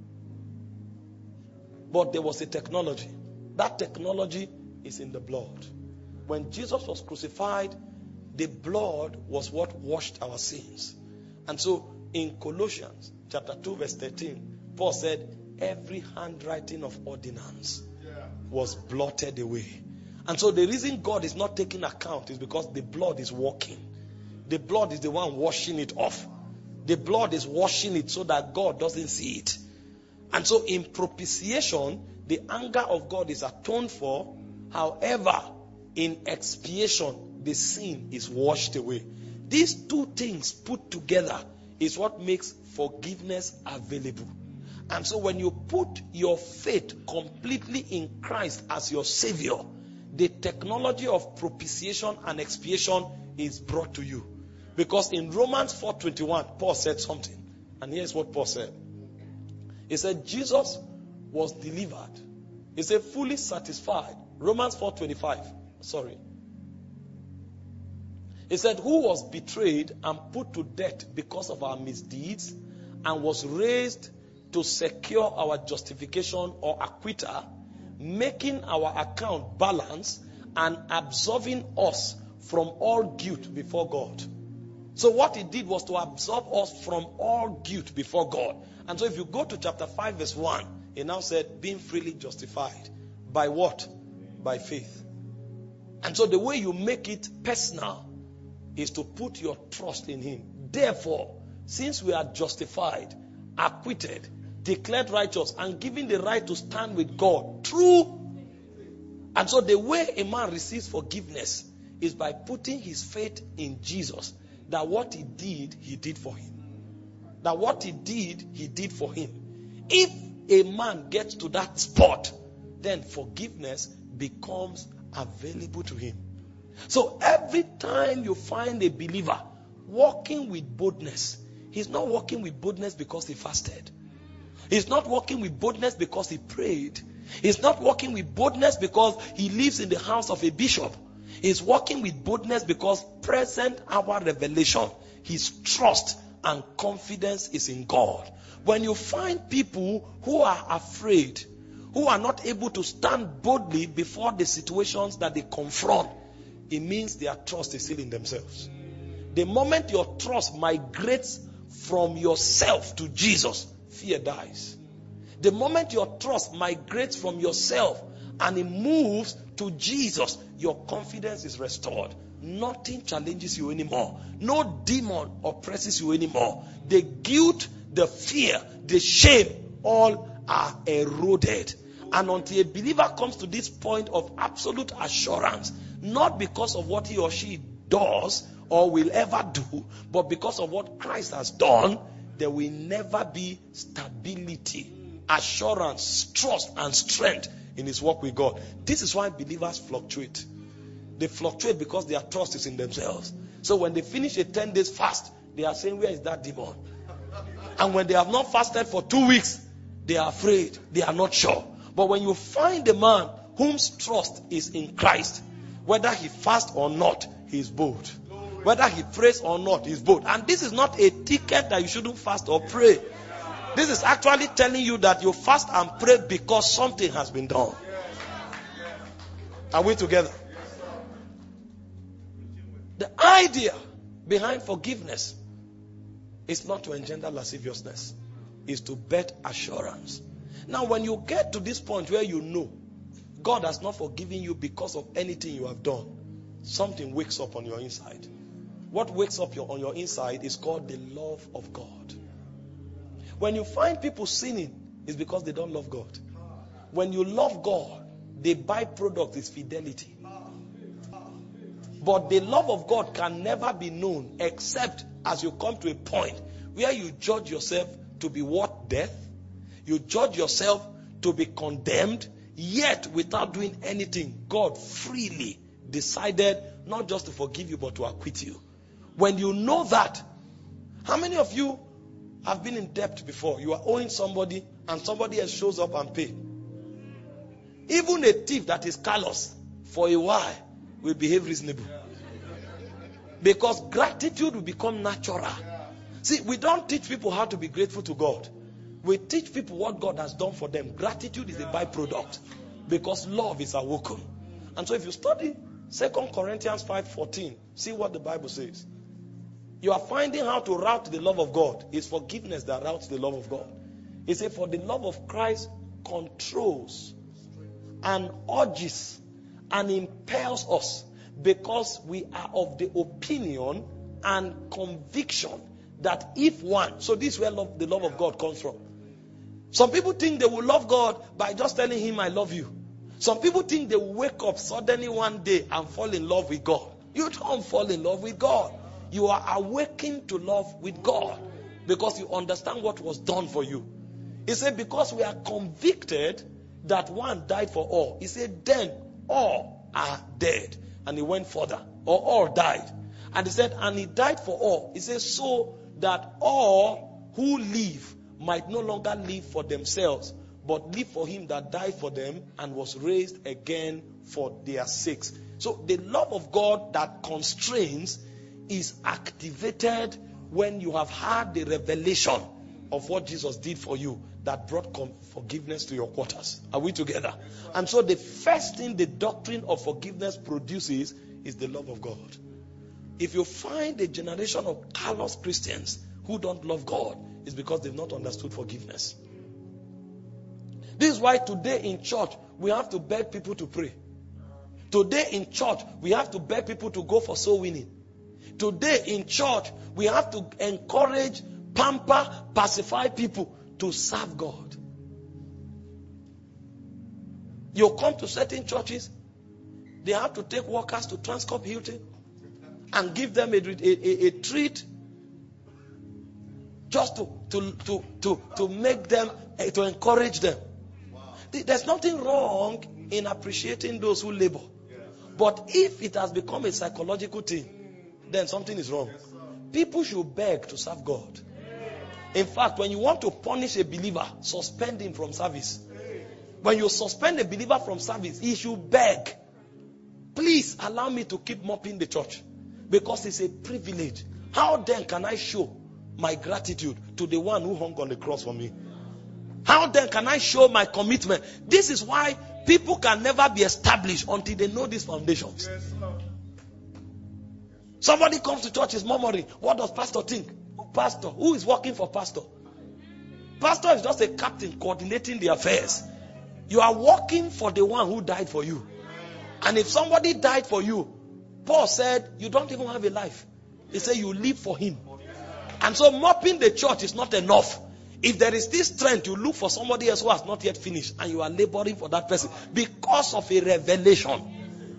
Speaker 2: But there was a technology. That technology is in the blood. When Jesus was crucified, the blood was what washed our sins. And so in Colossians chapter two verse thirteen, Paul said every handwriting of ordinance was blotted away. And so the reason God is not taking account is because the blood is working. The blood is the one washing it off. The blood is washing it so that God doesn't see it. And so in propitiation, the anger of God is atoned for. However, in expiation, the sin is washed away. These two things put together is what makes forgiveness available. And so when you put your faith completely in Christ as your Savior, the technology of propitiation and expiation is brought to you. Because in Romans four twenty-one, Paul said something. And here's what Paul said. He said, Jesus was delivered. He said, fully satisfied. Romans four twenty-five. Sorry. He said, who was betrayed and put to death because of our misdeeds and was raised to secure our justification or acquitter, making our account balance and absolving us from all guilt before God. So what he did was to absolve us from all guilt before God. And so if you go to chapter five verse one, he now said, being freely justified. By what? By faith. And so the way you make it personal is to put your trust in him. Therefore, since we are justified, acquitted, declared righteous, and given the right to stand with God, true. And so the way a man receives forgiveness is by putting his faith in Jesus. That what he did, he did for him. That what he did, he did for him. If a man gets to that spot, then forgiveness becomes available to him. So every time you find a believer walking with boldness, he's not walking with boldness because he fasted. He's not walking with boldness because he prayed. He's not walking with boldness because he lives in the house of a bishop. He's walking with boldness because present our revelation, his trust and confidence is in God. When you find people who are afraid, who are not able to stand boldly before the situations that they confront, it means their trust is still in themselves. The moment your trust migrates from yourself to Jesus, fear dies. The moment your trust migrates from yourself and it moves to Jesus, your confidence is restored. Nothing challenges you anymore. No demon oppresses you anymore. The guilt, the fear, the shame, all are eroded. And until a believer comes to this point of absolute assurance, not because of what he or she does or will ever do, but because of what Christ has done, there will never be stability, assurance, trust, and strength in his work with God. This is why believers fluctuate. They fluctuate because their trust is in themselves. So when they finish a ten days fast, they are saying, where is that demon? And when they have not fasted for two weeks, they are afraid. They are not sure. But when you find a man whose trust is in Christ, whether he fasts or not, he is bold. Whether he prays or not, he is bold. And this is not a ticket that you shouldn't fast or pray. This is actually telling you that you fast and pray because something has been done. Are we together? The idea behind forgiveness is not to engender lasciviousness. It's to bet assurance. Now, when you get to this point where you know God has not forgiven you because of anything you have done, something wakes up on your inside. What wakes up your, on your inside is called the love of God. When you find people sinning, it's because they don't love God. When you love God, the byproduct is fidelity. But the love of God can never be known except as you come to a point where you judge yourself to be what? Death. You judge yourself to be condemned, yet without doing anything, God freely decided not just to forgive you, but to acquit you. When you know that, how many of you have been in debt before? You are owing somebody and somebody else shows up and pay. Even a thief that is callous for a while will behave reasonable. Because gratitude will become natural. See, we don't teach people how to be grateful to God. We teach people what God has done for them. Gratitude is a byproduct because love is awoken. And so if you study Second Corinthians five fourteen, see what the Bible says. You are finding how to route the love of God. It's forgiveness that routes the love of God. He said, for the love of Christ controls and urges and impels us, because we are of the opinion and conviction that if one, so this is where love, the love of God comes from. Some people think they will love God by just telling him, I love you. Some people think they will wake up suddenly one day and fall in love with God. You don't fall in love with God. You are awakened to love with God because you understand what was done for you. He said, because we are convicted that one died for all. He said, then all are dead. And he went further. Or all died. And he said, and he died for all. He said, so that all who live might no longer live for themselves, but live for him that died for them and was raised again for their sakes. So the love of God that constrains is activated when you have had the revelation of what Jesus did for you that brought forgiveness to your quarters. Are we together? And so the first thing the doctrine of forgiveness produces is the love of God. If you find a generation of callous Christians who don't love God, it's because they've not understood forgiveness. This is why today in church, we have to beg people to pray. Today in church, we have to beg people to go for soul winning. Today in church, we have to encourage, pamper, pacify people to serve God. You come to certain churches, they have to take workers to Transcorp Hilton and give them a, a, a, a treat just to, to, to, to, to make them, uh, to encourage them. Wow. There's nothing wrong in appreciating those who labor. Yes. But if it has become a psychological thing, then something is wrong. Yes, people should beg to serve God. In fact, when you want to punish a believer, suspend him from service. When you suspend a believer from service, he should beg. Please allow me to keep mopping the church. Because it's a privilege. How then can I show my gratitude to the one who hung on the cross for me? How then can I show my commitment? This is why people can never be established until they know these foundations. Somebody comes to church, is murmuring. What does pastor think? Pastor? Who is working for pastor? Pastor is just a captain coordinating the affairs. You are working for the one who died for you. And if somebody died for you, Paul said, you don't even have a life. He said you live for him. And so mopping the church is not enough. If there is this strength, you look for somebody else who has not yet finished, and you are laboring for that person because of a revelation.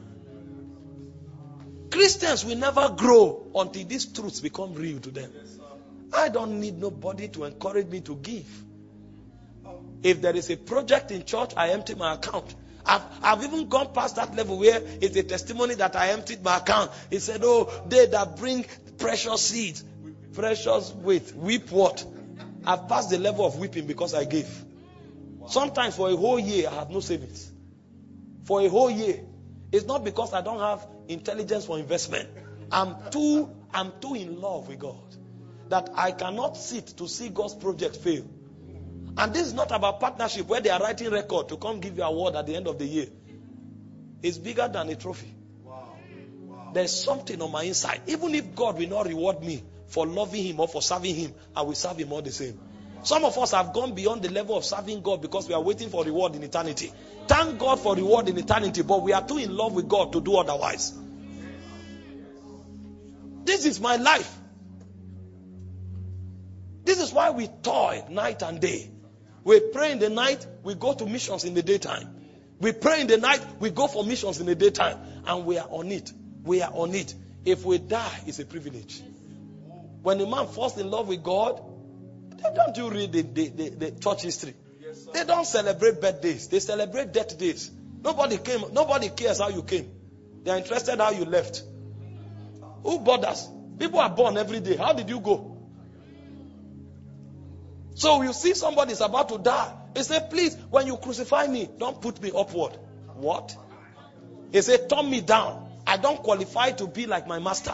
Speaker 2: Christians will never grow until these truths become real to them. I don't need nobody to encourage me to give. If there is a project in church, I empty my account. I've, I've even gone past that level where it's a testimony that I emptied my account. He said, oh, they that bring precious seeds, precious weight, weep what? I've passed the level of weeping because I gave. Sometimes for a whole year, I have no savings. For a whole year. It's not because I don't have intelligence for investment. I'm too, I'm too in love with God that I cannot sit to see God's project fail. And this is not about partnership where they are writing record to come give you an award at the end of the year. It's bigger than a trophy. Wow. Wow. There's something on my inside. Even if God will not reward me for loving him or for serving him, I will serve him all the same. Some of us have gone beyond the level of serving God because we are waiting for reward in eternity. Thank God for reward in eternity, but we are too in love with God to do otherwise. This is my life. This is why we toil night and day. We pray in the night, we go to missions in the daytime. We pray in the night, we go for missions in the daytime. And we are on it. We are on it. If we die, it's a privilege. When a man falls in love with God, don't you read the, the, the, the church history? Yes, they don't celebrate birthdays. They celebrate death days. Nobody came. Nobody cares how you came. They are interested how you left. Who bothers? People are born every day. How did you go? So you see somebody is about to die. He said, please, when you crucify me, don't put me upward. What? He said, turn me down. I don't qualify to be like my master.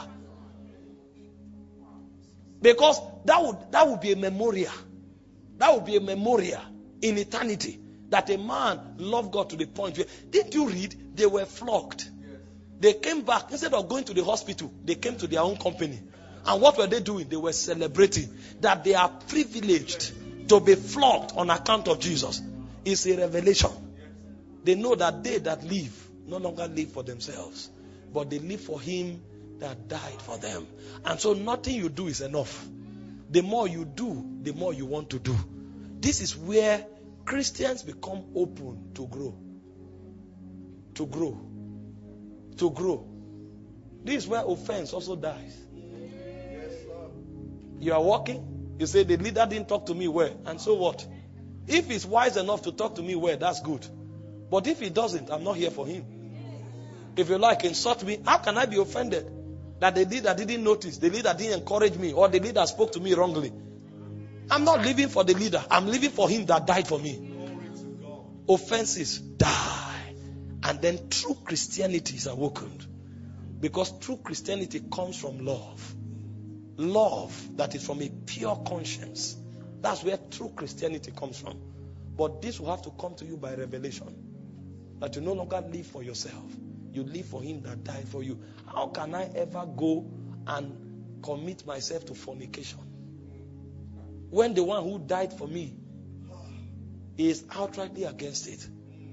Speaker 2: Because that would that would be a memorial. That would be a memorial in eternity. That a man loved God to the point where, didn't you read? They were flogged. They came back. Instead of going to the hospital, they came to their own company. And what were they doing? They were celebrating that they are privileged to be flogged on account of Jesus. It's a revelation. They know that they that live no longer live for themselves, but they live for him that died for them. And so nothing you do is enough. The more you do, the more you want to do. This is where Christians become open to grow. To grow. To grow. This is where offense also dies. You are walking, you say the leader didn't talk to me well, and so what? If he's wise enough to talk to me well, that's good. But if he doesn't, I'm not here for him. If you like, insult me, how can I be offended that the leader didn't notice, the leader didn't encourage me, or the leader spoke to me wrongly? I'm not living for the leader. I'm living for him that died for me. Offenses die. And then true Christianity is awakened. Because true Christianity comes from love. Love that is from a pure conscience. That's where true Christianity comes from. But this will have to come to you by revelation. That you no longer live for yourself. You live for him that died for you. How can I ever go and commit myself to fornication when the one who died for me is outrightly against it?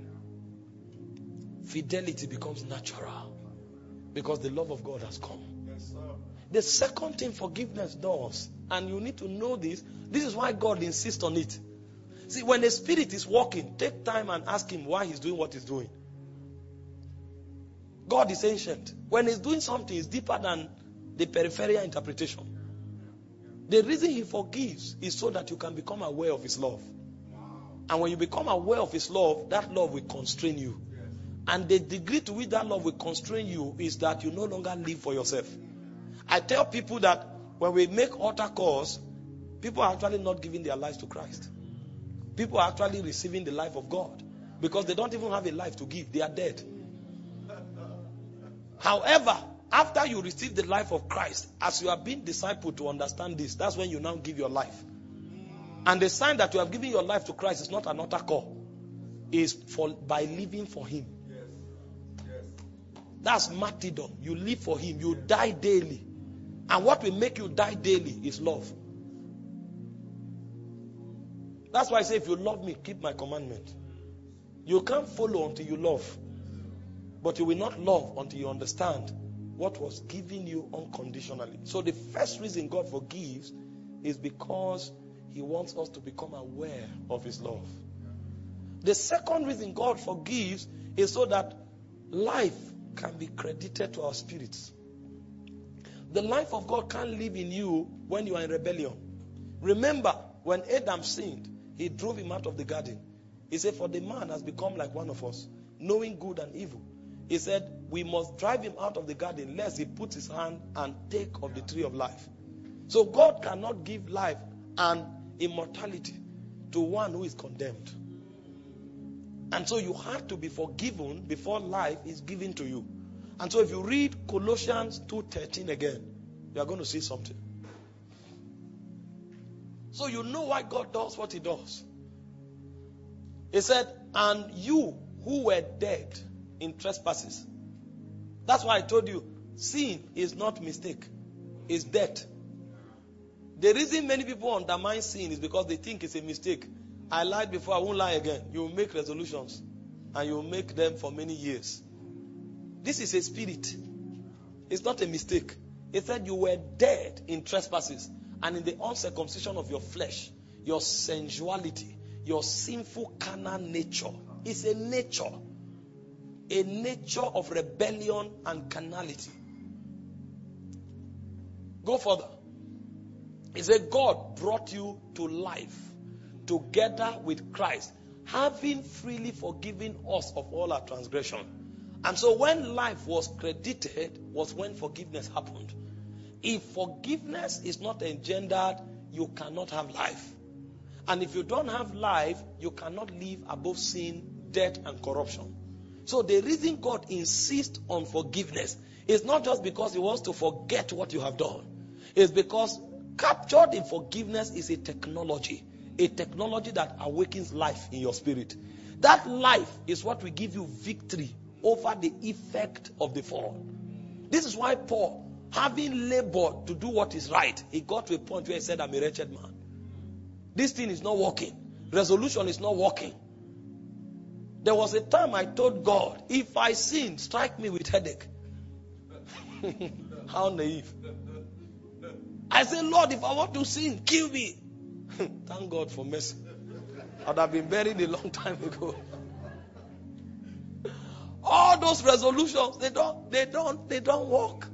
Speaker 2: Fidelity becomes natural because the love of God has come. The second thing forgiveness does, and you need to know this, this is why God insists on it. See, when the Spirit is walking, take time and ask him why he's doing what he's doing. God is ancient. When he's doing something, it's deeper than the peripheral interpretation. The reason he forgives is so that you can become aware of his love. And when you become aware of his love, that love will constrain you. And the degree to which that love will constrain you is that you no longer live for yourself. I tell people that when we make altar calls, people are actually not giving their lives to Christ. People are actually receiving the life of God because they don't even have a life to give. They are dead. However, after you receive the life of Christ, as you are being discipled to understand this, that's when you now give your life. And the sign that you have given your life to Christ is not an altar call. It's for, by living for him. That's martyrdom. You live for him. You die daily. And what will make you die daily is love. That's why I say, if you love me, keep my commandment. You can't follow until you love. But you will not love until you understand what was given you unconditionally. So the first reason God forgives is because He wants us to become aware of His love. The second reason God forgives is so that life can be credited to our spirits. The life of God can't live in you when you are in rebellion. Remember, when Adam sinned, He drove him out of the garden. He said, for the man has become like one of us, knowing good and evil. He said, we must drive him out of the garden lest he put his hand and take of the tree of life. So God cannot give life and immortality to one who is condemned. And so you have to be forgiven before life is given to you. And so if you read Colossians two thirteen again, you are going to see something. So you know why God does what He does. He said, and you who were dead in trespasses. That's why I told you, sin is not mistake. It's death. The reason many people undermine sin is because they think it's a mistake. I lied before, I won't lie again. You will make resolutions. And you will make them for many years. This is a spirit. It's not a mistake. He said you were dead in trespasses and in the uncircumcision of your flesh, your sensuality, your sinful carnal nature. It's a nature. A nature of rebellion and carnality. Go further. He said God brought you to life together with Christ, having freely forgiven us of all our transgression. And so when life was credited was when forgiveness happened. If forgiveness is not engendered, you cannot have life. And if you don't have life, you cannot live above sin, death, and corruption. So the reason God insists on forgiveness is not just because He wants to forget what you have done. It's because captured in forgiveness is a technology. A technology that awakens life in your spirit. That life is what will give you victory over the effect of the fall. This is why Paul, having labored to do what is right, he got to a point where he said, I'm a wretched man. This thing is not working. Resolution is not working. There was a time I told God, if I sin, strike me with headache. How naive. I said, Lord, if I want to sin, kill me. Thank God for mercy. I'd have been buried a long time ago. All those resolutions, they don't, they don't, they don't work.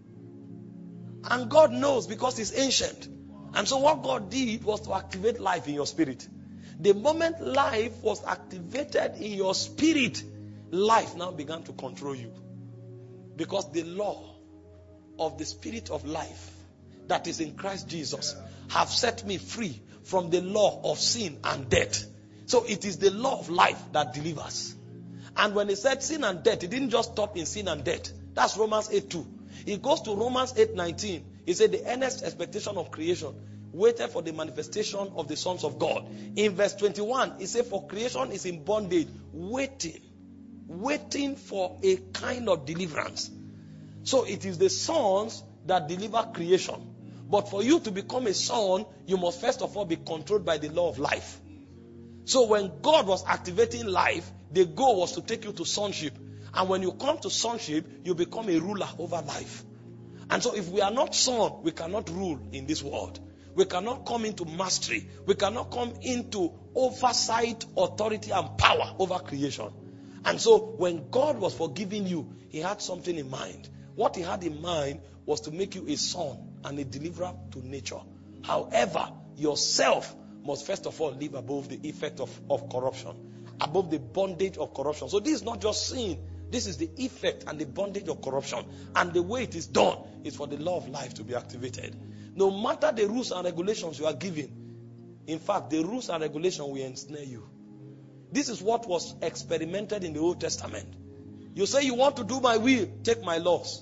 Speaker 2: And God knows because He's ancient. And so what God did was to activate life in your spirit. The moment life was activated in your spirit, life now began to control you. Because the law of the spirit of life that is in Christ Jesus have set me free from the law of sin and death. So it is the law of life that delivers. And when He said sin and death, He didn't just stop in sin and death. That's Romans eight two. He goes to Romans eight nineteen. He said the earnest expectation of creation waited for the manifestation of the sons of God. In verse twenty-one, He said for creation is in bondage, waiting, waiting for a kind of deliverance. So it is the sons that deliver creation. But for you to become a son, you must first of all be controlled by the law of life. So when God was activating life, the goal was to take you to sonship. And when you come to sonship, you become a ruler over life. And so if we are not son, we cannot rule in this world. We cannot come into mastery. We cannot come into oversight, authority, and power over creation. And so when God was forgiving you, He had something in mind. What He had in mind was to make you a son and a deliverer to nature. However, yourself must first of all live above the effect of, of corruption, above the bondage of corruption. So this is not just sin. This is the effect and the bondage of corruption. And the way it is done is for the law of life to be activated. No matter the rules and regulations you are given, in fact, the rules and regulations will ensnare you. This is what was experimented in the Old Testament. You say you want to do my will, take my laws.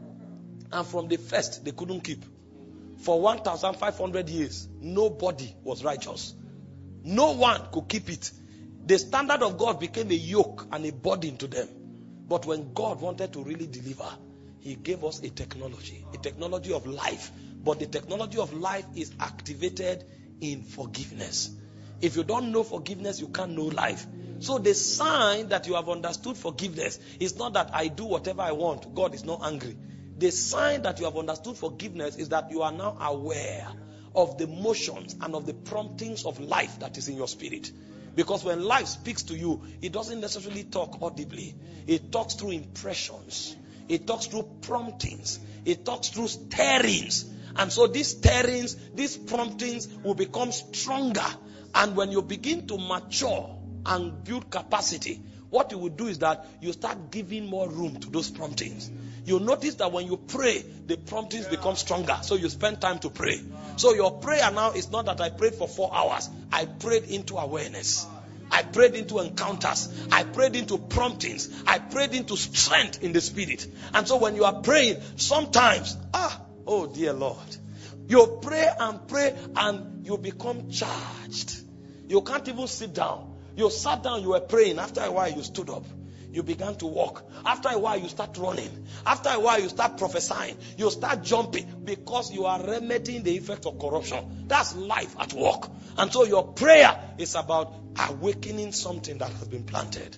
Speaker 2: And from the first, they couldn't keep. For one thousand five hundred years, nobody was righteous. No one could keep it. The standard of God became a yoke and a burden to them. But when God wanted to really deliver, He gave us a technology, a technology of life. But the technology of life is activated in forgiveness. If you don't know forgiveness, you can't know life. So the sign that you have understood forgiveness is not that I do whatever I want. God is not angry. The sign that you have understood forgiveness is that you are now aware of the motions and of the promptings of life that is in your spirit. Because when life speaks to you, it doesn't necessarily talk audibly. It talks through impressions. It talks through promptings. It talks through stirrings. And so these stirrings, these promptings will become stronger. And when you begin to mature and build capacity, what you will do is that you start giving more room to those promptings. You'll notice that when you pray, the promptings become stronger. So you spend time to pray. So your prayer now is not that I prayed for four hours. I prayed into awareness. I prayed into encounters. I prayed into promptings. I prayed into strength in the spirit. And so when you are praying, sometimes, ah, oh dear Lord, you pray and pray and you become charged. You can't even sit down. You sat down, you were praying. After a while, you stood up. You began to walk. After a while, you start running. After a while, you start prophesying. You start jumping because you are remedying the effect of corruption. That's life at work. And so your prayer is about awakening something that has been planted.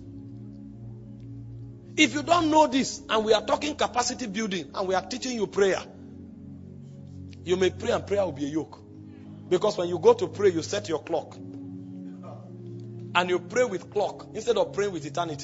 Speaker 2: If you don't know this, and we are talking capacity building, and we are teaching you prayer, you may pray and prayer will be a yoke. Because when you go to pray, you set your clock. And you pray with clock instead of praying with eternity.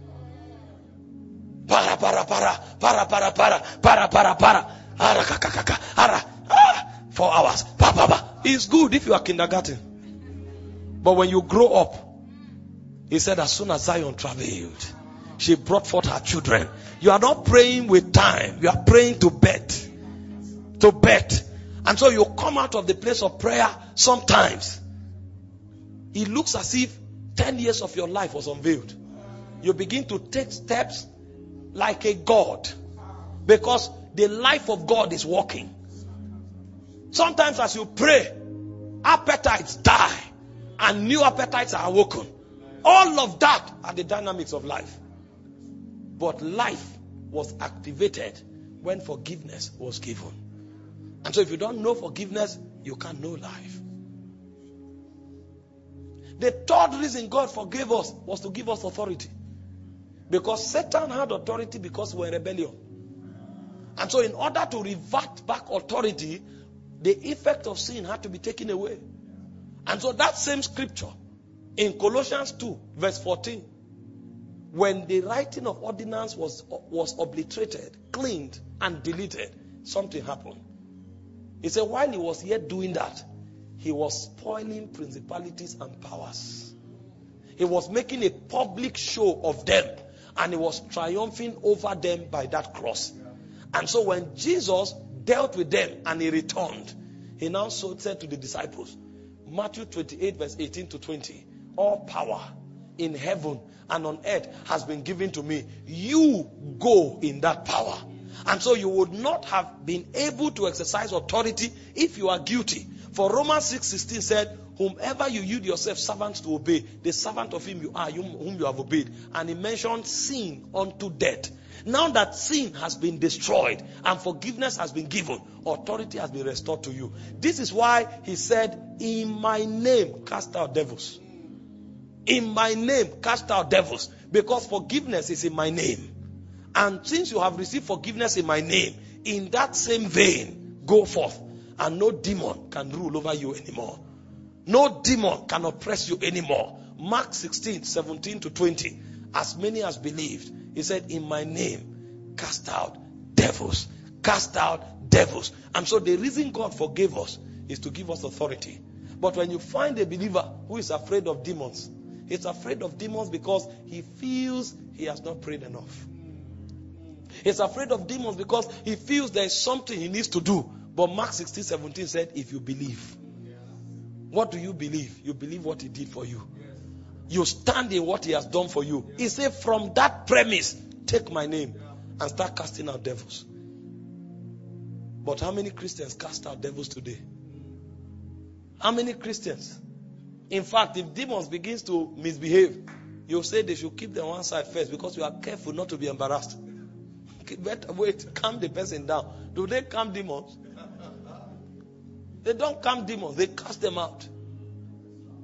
Speaker 2: Para, para, para, para, para, para, para, para, para, ara, kakakaka, ara, ah, four hours, pa, pa, pa. It's good if you are kindergarten. But when you grow up, he said, as soon as Zion traveled, she brought forth her children. You are not praying with time. You are praying to bet. To bet. And so you come out of the place of prayer sometimes. It looks as if ten years of your life was unveiled. You begin to take steps like a God. Because the life of God is working. Sometimes as you pray, appetites die. And new appetites are awoken. All of that are the dynamics of life. But life was activated when forgiveness was given. And so if you don't know forgiveness, you can't know life. The third reason God forgave us was to give us authority. Because Satan had authority because we were in rebellion. And so in order to revert back authority, the effect of sin had to be taken away. And so that same scripture in Colossians two verse fourteen, when the writing of ordinance was, was obliterated, cleaned and deleted, something happened. He said while he was yet doing that, he was spoiling principalities and powers. He was making a public show of them. And he was triumphing over them by that cross. And so when Jesus dealt with them and he returned, he now said to the disciples, Matthew twenty-eight verse eighteen to twenty, all power in heaven and on earth has been given to me. You go in that power. And so you would not have been able to exercise authority if you are guilty. For Romans six sixteen said, whomever you yield yourself servants to obey, the servant of him you are, whom you have obeyed. And he mentioned sin unto death. Now that sin has been destroyed and forgiveness has been given, authority has been restored to you. This is why he said, in my name cast out devils. In my name cast out devils. Because forgiveness is in my name. And since you have received forgiveness in my name, in that same vein, go forth. And no demon can rule over you anymore. No demon can oppress you anymore. Mark sixteen, seventeen to twenty. As many as believed, he said, in my name, cast out devils. Cast out devils. And so the reason God forgave us is to give us authority. But when you find a believer who is afraid of demons, he's afraid of demons because he feels he has not prayed enough. He's afraid of demons because he feels there is something he needs to do. But Mark sixteen, seventeen said, if you believe. What do you believe? You believe what he did for you. You stand in what he has done for you. He said, from that premise, take my name and start casting out devils. But how many Christians cast out devils today? How many Christians? In fact, if demons begins to misbehave, you'll say they should keep them on one side first because you are careful not to be embarrassed. Better wait, calm the person down. Do they calm demons? They don't calm demons, they cast them out.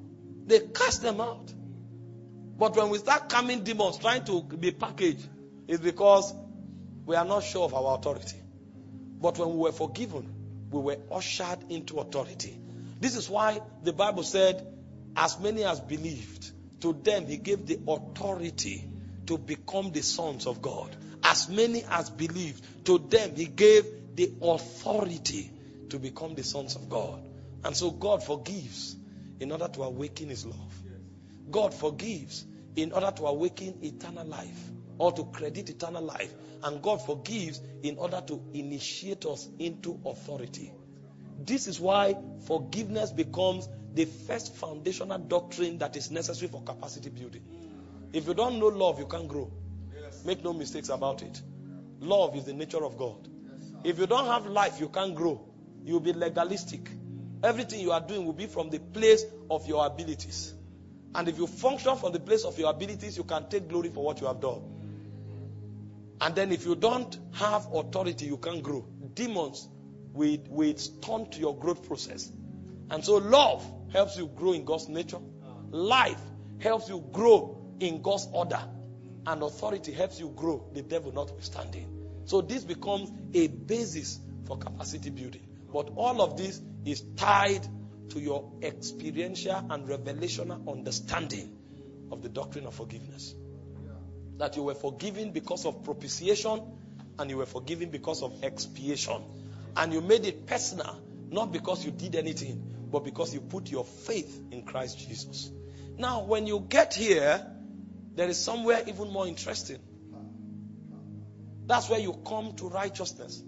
Speaker 2: They cast them out. But when we start coming demons trying to be packaged, it's because we are not sure of our authority. But when we were forgiven, we were ushered into authority. This is why the Bible said, as many as believed, to them he gave the authority to become the sons of God. As many as believed, to them he gave the authority to become the sons of God. And so God forgives in order to awaken his love. God forgives in order to awaken eternal life, or to credit eternal life. And God forgives in order to initiate us into authority. This is why forgiveness becomes the first foundational doctrine that is necessary for capacity building. If you don't know love, you can't grow. Make no mistakes about it. Love is the nature of God. If you don't have life, you can't grow. You'll be legalistic. Everything you are doing will be from the place of your abilities. And if you function from the place of your abilities, you can take glory for what you have done. And then if you don't have authority, you can't grow. Demons will, will stunt your growth process. And so love helps you grow in God's nature. Life helps you grow in God's order. And authority helps you grow, the devil notwithstanding. So this becomes a basis for capacity building. But all of this is tied to your experiential and revelational understanding of the doctrine of forgiveness. That you were forgiven because of propitiation, and you were forgiven because of expiation. And you made it personal, not because you did anything, but because you put your faith in Christ Jesus. Now, when you get here, there is somewhere even more interesting. That's where you come to righteousness.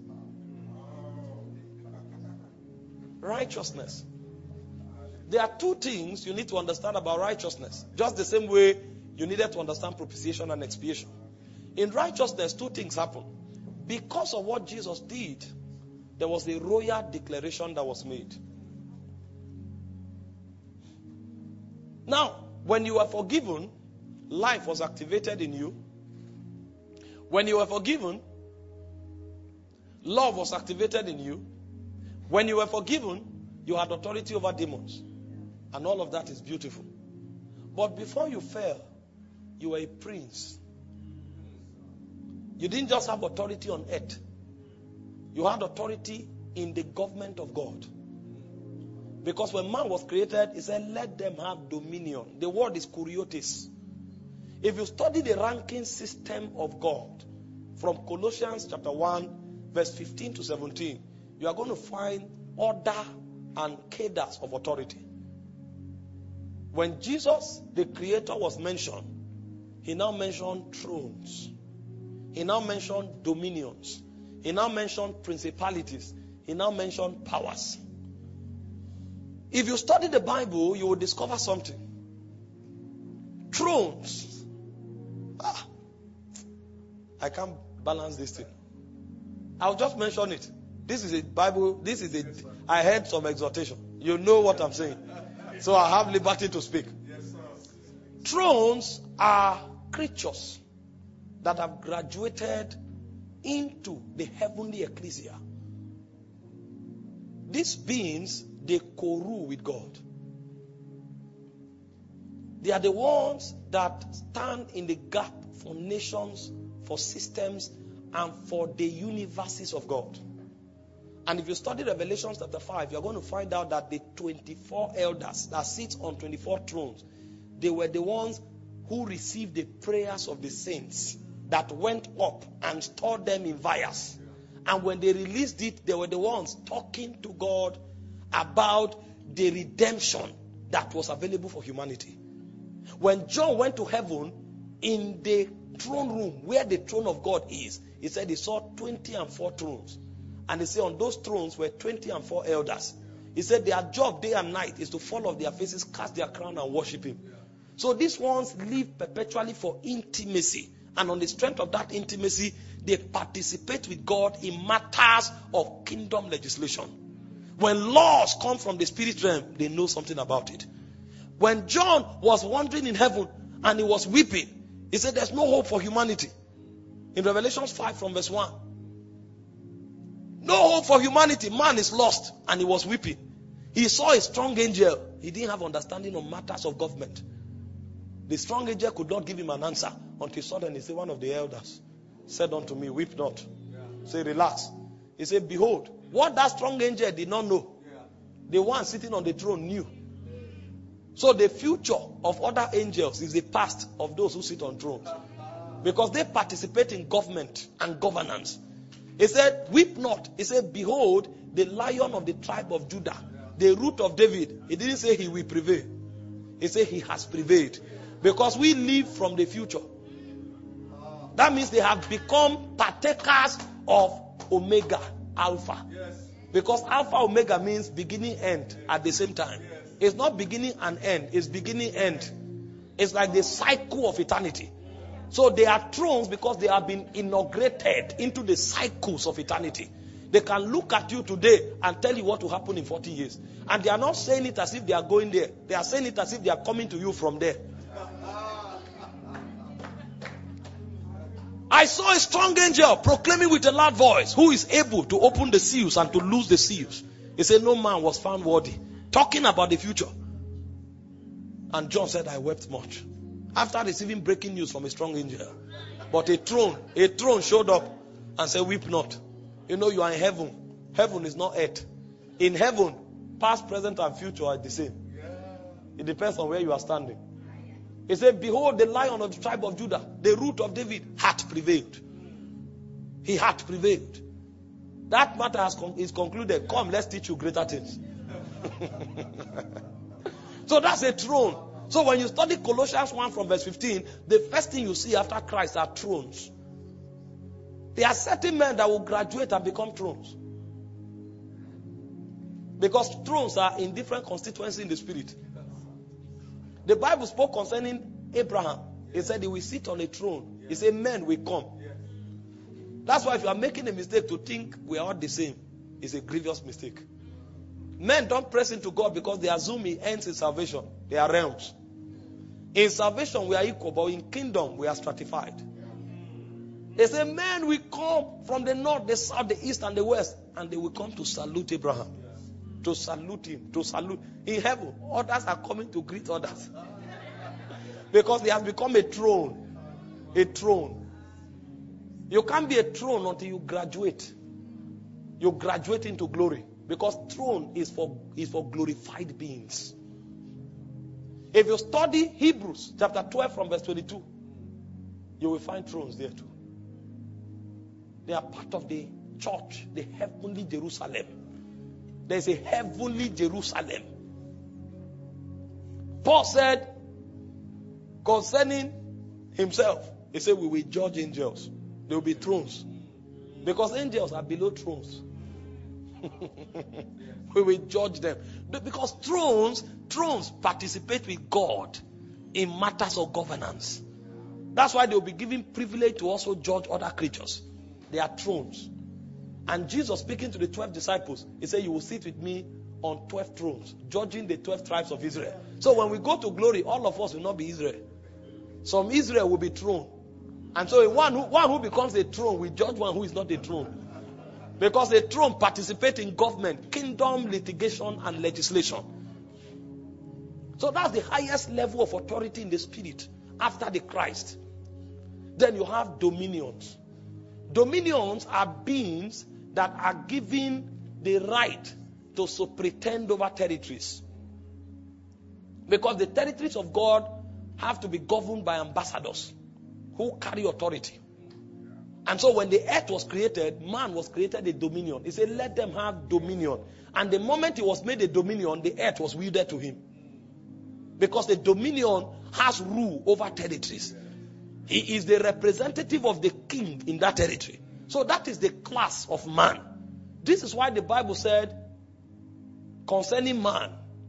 Speaker 2: Righteousness. There are two things you need to understand about righteousness. Just the same way you needed to understand propitiation and expiation. In righteousness, two things happen. Because of what Jesus did, there was a royal declaration that was made. Now, when you were forgiven, life was activated in you. When you were forgiven, love was activated in you. When you were forgiven, you had authority over demons. And all of that is beautiful. But before you fell, you were a prince. You didn't just have authority on earth. You had authority in the government of God. Because when man was created, he said, let them have dominion. The word is kuriotes. If you study the ranking system of God, from Colossians chapter one, verse fifteen to seventeen, you are going to find order and cadres of authority. When Jesus, the Creator, was mentioned, he now mentioned thrones. He now mentioned dominions. He now mentioned principalities. He now mentioned powers. If you study the Bible, you will discover something. Thrones. Ah, I can't balance this thing. I'll just mention it. This is a Bible. This is a. I heard some exhortation. You know what I'm saying. So I have liberty to speak. Thrones are creatures that have graduated into the heavenly ecclesia. These beings, they co-rule with God. They are the ones that stand in the gap for nations, for systems, and for the universes of God. And if you study Revelation chapter five, you're going to find out that the twenty-four elders that sit on twenty-four thrones, they were the ones who received the prayers of the saints that went up and stored them in vials. And when they released it, they were the ones talking to God about the redemption that was available for humanity. When John went to heaven, in the throne room where the throne of God is, he said he saw twenty and four thrones. And he said on those thrones were twenty and four elders. He said their job day and night is to fall off their faces, cast their crown and worship him. So these ones live perpetually for intimacy. And on the strength of that intimacy, they participate with God in matters of kingdom legislation. When laws come from the spirit realm, they know something about it. When John was wandering in heaven and he was weeping, he said there's no hope for humanity. In Revelation five from verse one. No hope for humanity. Man is lost. And he was weeping. He saw a strong angel. He didn't have understanding on matters of government. The strong angel could not give him an answer until suddenly, he said, one of the elders said unto me, weep not. Yeah. Say, relax. He said, behold, what that strong angel did not know, yeah. the one sitting on the throne knew. So the future of other angels is the past of those who sit on thrones. Because they participate in government and governance. He said, weep not. He said, behold, the Lion of the tribe of Judah, the root of David. He didn't say he will prevail. He said he has prevailed. Because we live from the future. That means they have become partakers of Omega, Alpha. Because Alpha, Omega means beginning, end at the same time. It's not beginning and end. It's beginning, end. It's like the cycle of eternity. So they are thrones because they have been inaugurated into the cycles of eternity. They can look at you today and tell you what will happen in forty years. And they are not saying it as if they are going there. They are saying it as if they are coming to you from there. I saw a strong angel proclaiming with a loud voice, who is able to open the seals and to loose the seals. He said, no man was found worthy. Talking about the future. And John said, I wept much. After receiving breaking news from a strong angel. But a throne, a throne showed up and said, weep not. You know you are in heaven. Heaven is not earth. In heaven, past, present, and future are the same. It depends on where you are standing. He said, behold, the Lion of the tribe of Judah, the root of David, hath prevailed. He hath prevailed. That matter has con- is concluded. Come, let's teach you greater things. So that's a throne. So when you study Colossians one from verse fifteen, the first thing you see after Christ are thrones. There are certain men that will graduate and become thrones. Because thrones are in different constituencies in the spirit. The Bible spoke concerning Abraham. He said he will sit on a throne. He said men will come. That's why if you are making a mistake to think we are all the same, it's a grievous mistake. Men don't press into God because they assume he ends in salvation. They are realms. In salvation we are equal, but in kingdom we are stratified. They say men will come from the north, the south, the east, and the west, and they will come to salute Abraham. To salute him, to salute. In heaven, others are coming to greet others. Because they have become a throne. A throne. You can't be a throne until you graduate. You graduate into glory. Because throne is for, is for glorified beings. If you study Hebrews chapter twelve from verse twenty-two, you will find thrones there too. They are part of the church, the heavenly Jerusalem. There's a heavenly Jerusalem. Paul said concerning himself, he said we will judge angels. There will be thrones. Because angels are below thrones. We will judge them. Because thrones, thrones participate with God in matters of governance. That's why they will be given privilege to also judge other creatures. They are thrones. And Jesus speaking to the twelve disciples, he said, you will sit with me on twelve thrones, judging the twelve tribes of Israel. So when we go to glory, all of us will not be Israel. Some Israel will be throne. And so one who, one who becomes a throne will judge one who is not a throne. Because a throne participates in government, kingdom, litigation, and legislation. So that's the highest level of authority in the spirit after the Christ. Then you have dominions. Dominions are beings that are given the right to superintend over territories. Because the territories of God have to be governed by ambassadors who carry authority. And so when the earth was created, man was created a dominion. He said, let them have dominion. And the moment he was made a dominion, the earth was wielded to him. Because the dominion has rule over territories. He is the representative of the king in that territory. So that is the class of man. This is why the Bible said concerning man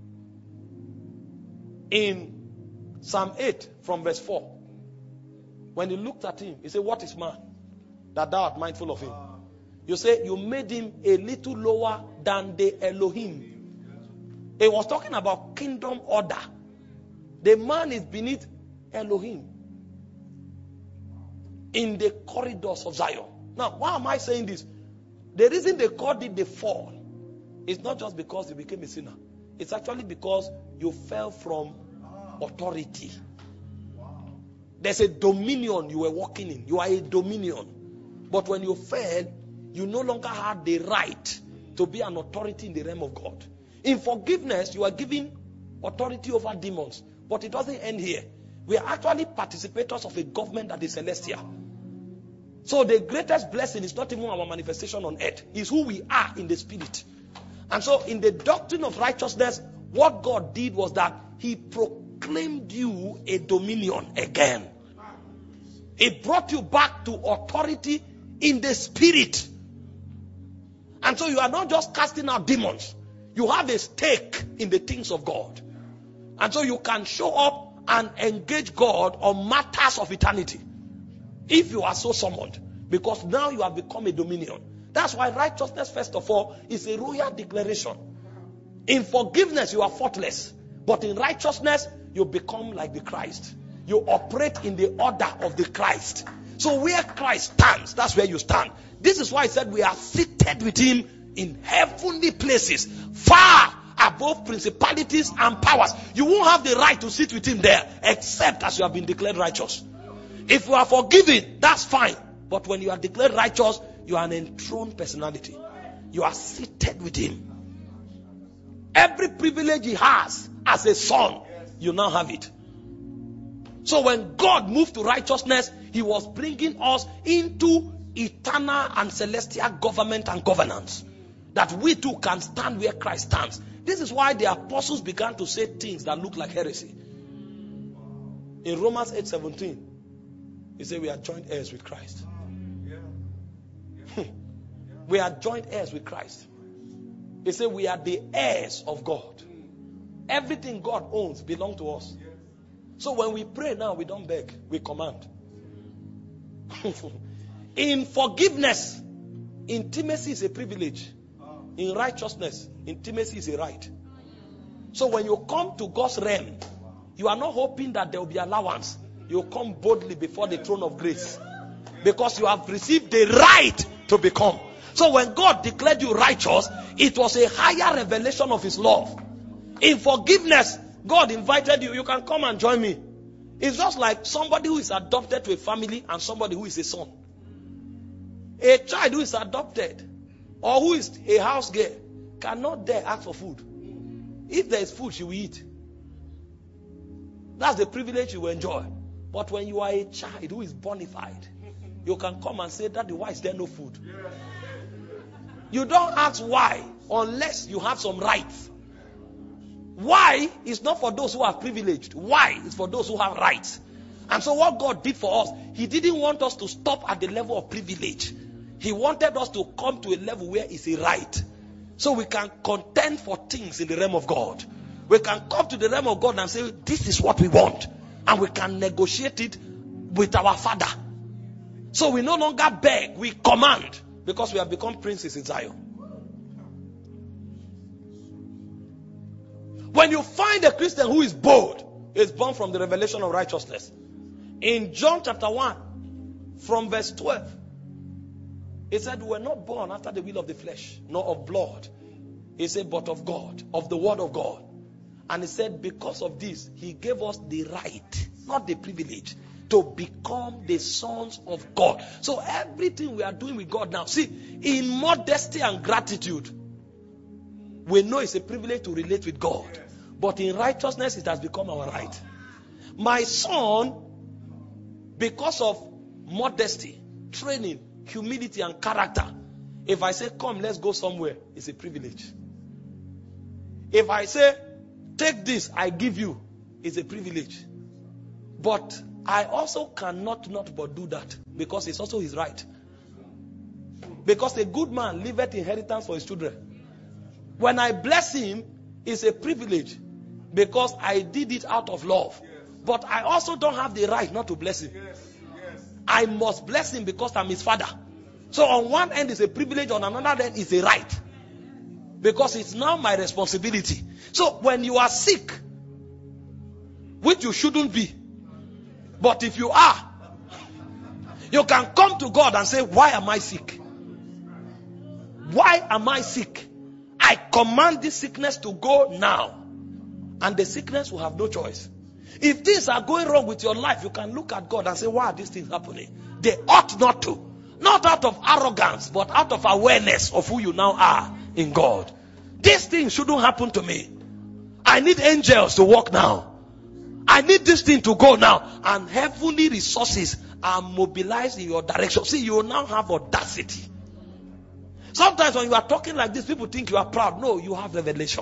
Speaker 2: in Psalm eight from verse four. When he looked at him, he said, what is man that thou art mindful of him? You say you made him a little lower than the Elohim. It was talking about kingdom order. The man is beneath Elohim in the corridors of Zion. Now, why am I saying this? The reason they called it the fall is not just because he became a sinner. It's actually because you fell from authority. There's a dominion you were walking in. You are a dominion. But when you fell, you no longer had the right to be an authority in the realm of God. In forgiveness, you are given authority over demons. But it doesn't end here. We are actually participators of a government that is celestial. So the greatest blessing is not even our manifestation on earth. It's who we are in the spirit. And so in the doctrine of righteousness, what God did was that he proclaimed you a dominion again. He brought you back to authority in the spirit. And so you are not just casting out demons. You have a stake in the things of God. And so you can show up and engage God on matters of eternity. If you are so summoned. Because now you have become a dominion. That's why righteousness, first of all, is a royal declaration. In forgiveness, you are faultless. But in righteousness, you become like the Christ. You operate in the order of the Christ. So where Christ stands, that's where you stand. This is why I said we are seated with him in heavenly places, far above principalities and powers. You won't have the right to sit with him there, except as you have been declared righteous. If you are forgiven, that's fine. But when you are declared righteous, you are an enthroned personality. You are seated with him. Every privilege he has as a son, you now have it. So when God moved to righteousness, he was bringing us into eternal and celestial government and governance. That we too can stand where Christ stands. This is why the apostles began to say things that look like heresy. In Romans eight seventeen, he said we are joint heirs with Christ. We are joint heirs with Christ. He said we are the heirs of God. Everything God owns belongs to us. So when we pray now, we don't beg, we command. In forgiveness, intimacy is a privilege. In righteousness, intimacy is a right. So when you come to God's realm, you are not hoping that there will be allowance. You come boldly before the throne of grace. Because you have received the right to become. So when God declared you righteous, it was a higher revelation of his love. In forgiveness, God invited you. You can come and join me. It's just like somebody who is adopted to a family and somebody who is a son. A child who is adopted or who is a house girl cannot dare ask for food. If there is food, she will eat. That's the privilege you will enjoy. But when you are a child who is bonified, you can come and say, Daddy, why is there no food? You don't ask why unless you have some rights. Why is not for those who are privileged. Why is for those who have rights. And so what God did for us, he didn't want us to stop at the level of privilege. He wanted us to come to a level where it's a right. So we can contend for things in the realm of God. We can come to the realm of God and say, this is what we want. And we can negotiate it with our Father. So we no longer beg, we command. Because we have become princes in Zion. When you find a Christian who is bold, he is born from the revelation of righteousness. In John chapter one, from verse twelve, he said, we were not born after the will of the flesh, nor of blood. He said, but of God, of the word of God. And he said, because of this, he gave us the right, not the privilege, to become the sons of God. So everything we are doing with God now, see, in modesty and gratitude, we know it's a privilege to relate with God. But in righteousness, it has become our right. My son, because of modesty, training, humility, and character, if I say, come, let's go somewhere, it's a privilege. If I say, take this, I give you, it's a privilege. But I also cannot not but do that, because it's also his right. Because a good man leaveth inheritance for his children. When I bless him, it's a privilege, because I did it out of love. But I also don't have the right not to bless him. I must bless him because I'm his father. So on one end it's a privilege, on another end it's a right. Because it's now my responsibility. So when you are sick, which you shouldn't be, but if you are, you can come to God and say, why am I sick? Why am I sick? I command this sickness to go now. And the sickness will have no choice. If things are going wrong with your life, you can look at God and say, why are these things happening? They ought not to. Not out of arrogance, but out of awareness of who you now are in God. These things shouldn't happen to me. I need angels to walk now. I need this thing to go now. And heavenly resources are mobilized in your direction. See, you now have audacity. Sometimes when you are talking like this, people think you are proud. No, you have revelation.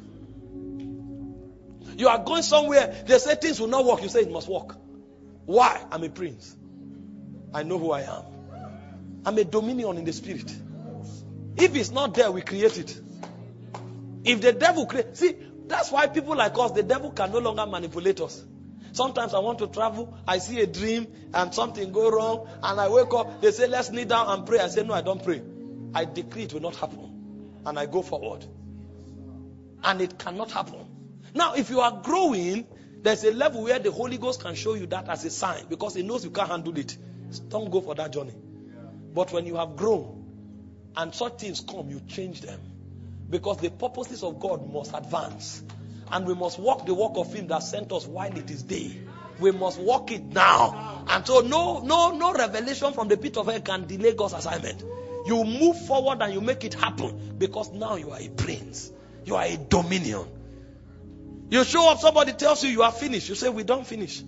Speaker 2: You are going somewhere, they say things will not work. You say it must work. Why? I'm a prince. I know who I am. I'm a dominion in the spirit. If it's not there, we create it. If the devil create, see, that's why people like us, the devil can no longer manipulate us. Sometimes I want to travel, I see a dream and something go wrong, and I wake up, they say let's kneel down and pray. I say no, I don't pray. I decree it will not happen. And I go forward. And it cannot happen. Now, if you are growing, there's a level where the Holy Ghost can show you that as a sign, because he knows you can't handle it. Don't go for that journey. But when you have grown and such things come, you change them. Because the purposes of God must advance. And we must walk the walk of him that sent us while it is day. We must walk it now. And so no, no, no revelation from the pit of hell can delay God's assignment. You move forward and you make it happen. Because now you are a prince. You are a dominion. You show up, somebody tells you you are finished. You say, we don't finish.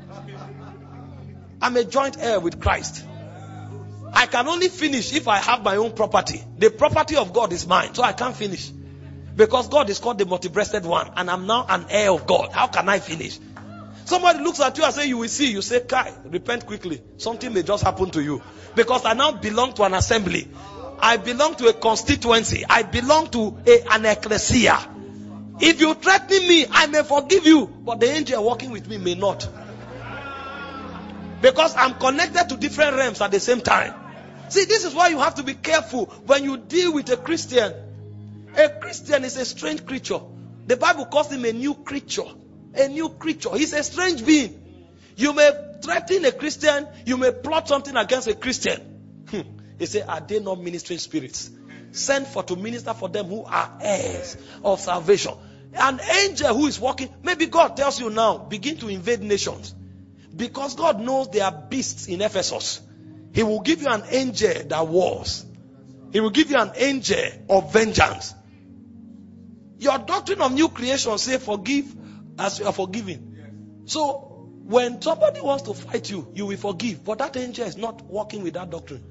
Speaker 2: I'm a joint heir with Christ. I can only finish if I have my own property. The property of God is mine, so I can't finish. Because God is called the multi-breasted one, and I'm now an heir of God. How can I finish? Somebody looks at you and says, you will see. You say, Kai, repent quickly. Something may just happen to you. Because I now belong to an assembly. I belong to a constituency. I belong to a, an ecclesia. If you threaten me, I may forgive you. But the angel walking with me may not. Because I'm connected to different realms at the same time. See, this is why you have to be careful when you deal with a Christian. A Christian is a strange creature. The Bible calls him a new creature. A new creature. He's a strange being. You may threaten a Christian. You may plot something against a Christian. Hmm. He said, are they not ministering spirits? Sent for to minister for them who are heirs of salvation. An angel who is walking, maybe God tells you now, begin to invade nations. Because God knows there are beasts in Ephesus. He will give you an angel that wars. He will give you an angel of vengeance. Your doctrine of new creation says forgive as you are forgiven. So when somebody wants to fight you, you will forgive. But that angel is not working with that doctrine.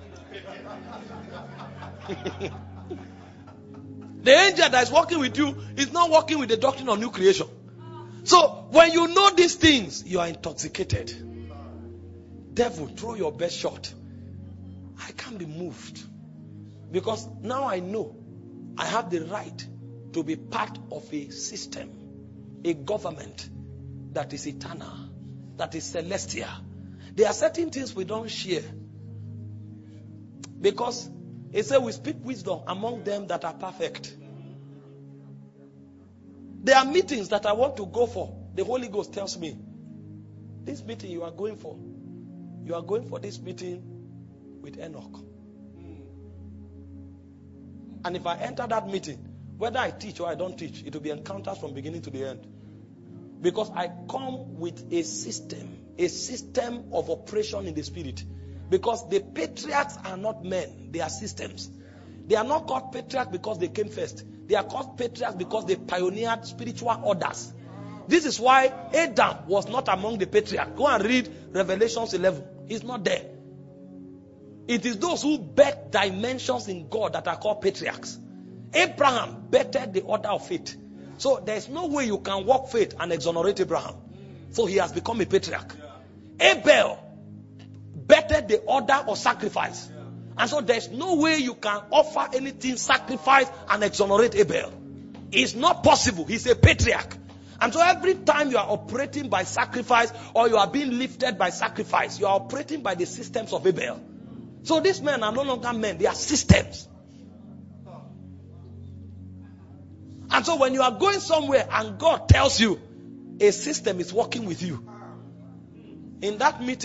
Speaker 2: The angel that is working with you is not working with the doctrine of new creation. So when you know these things, you are intoxicated. Devil, throw your best shot. I can't be moved. Because now I know I have the right to be part of a system, a government that is eternal, that is celestial. There are certain things we don't share. Because it says we speak wisdom among them that are perfect. There are meetings that I want to go for. The Holy Ghost tells me, this meeting you are going for, you are going for this meeting with Enoch. And if I enter that meeting, whether I teach or I don't teach, it will be encounters from beginning to the end. Because I come with a system, a system of operation in the spirit. Because the patriarchs are not men, they are systems. They are not called patriarchs because they came first. They are called patriarchs because they pioneered spiritual orders. This is why Adam was not among the patriarchs. Go and read Revelation eleven. He's not there. It is those who bet dimensions in God that are called patriarchs. Abraham bettered the order of faith. So there is no way you can walk faith and exonerate Abraham. So he has become a patriarch. Abel bettered the order of sacrifice. And so there's no way you can offer anything sacrifice and exonerate Abel. It's not possible. He's a patriarch. And so every time you are operating by sacrifice or you are being lifted by sacrifice, you are operating by the systems of Abel. So these men are no longer men. They are systems. And so when you are going somewhere and God tells you a system is working with you, in that meeting,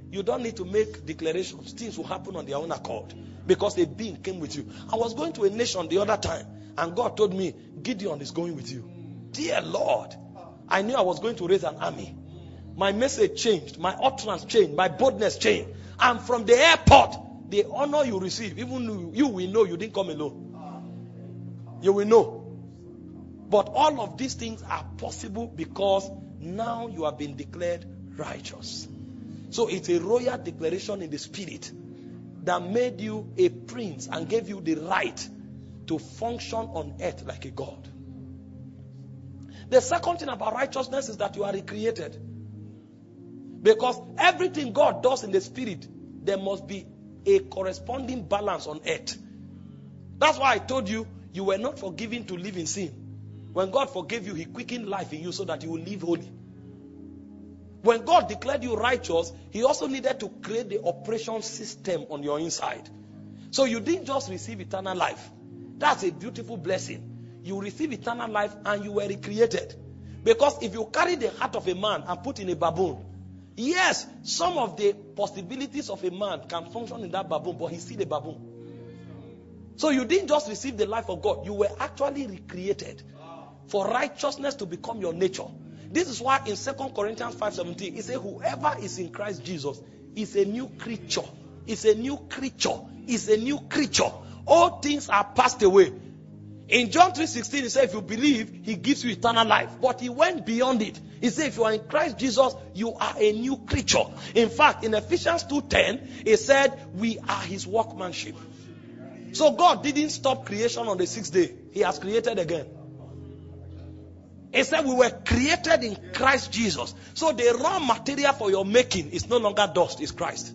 Speaker 2: you don't need to make declarations. Things will happen on their own accord because a being came with you. I was going to a nation the other time and God told me, Gideon is going with you. Dear Lord, I knew I was going to raise an army. My message changed. My utterance changed. My boldness changed. And from the airport, the honor you receive, even you, you will know you didn't come alone. You will know. But all of these things are possible because now you have been declared righteous. So it's a royal declaration in the spirit that made you a prince and gave you the right to function on earth like a god. The second thing about righteousness is that you are recreated. Because everything God does in the spirit, there must be a corresponding balance on earth. That's why I told you, you were not forgiven to live in sin. When God forgave you, He quickened life in you so that you will live holy. When God declared you righteous, He also needed to create the operation system on your inside. So you didn't just receive eternal life. That's a beautiful blessing. You receive eternal life and you were recreated. Because if you carry the heart of a man and put in a baboon, yes, some of the possibilities of a man can function in that baboon, but he's still a baboon. So you didn't just receive the life of God. You were actually recreated for righteousness to become your nature. This is why in Second Corinthians five seventeen, it says, whoever is in Christ Jesus is a new creature. Is a new creature. Is a new creature. All things are passed away. In John three sixteen, he said, if you believe, He gives you eternal life. But He went beyond it. He said, if you are in Christ Jesus, you are a new creature. In fact, in Ephesians two ten, He said, we are His workmanship. So God didn't stop creation on the sixth day. He has created again. He said we were created in Christ Jesus. So the raw material for your making is no longer dust, it's Christ.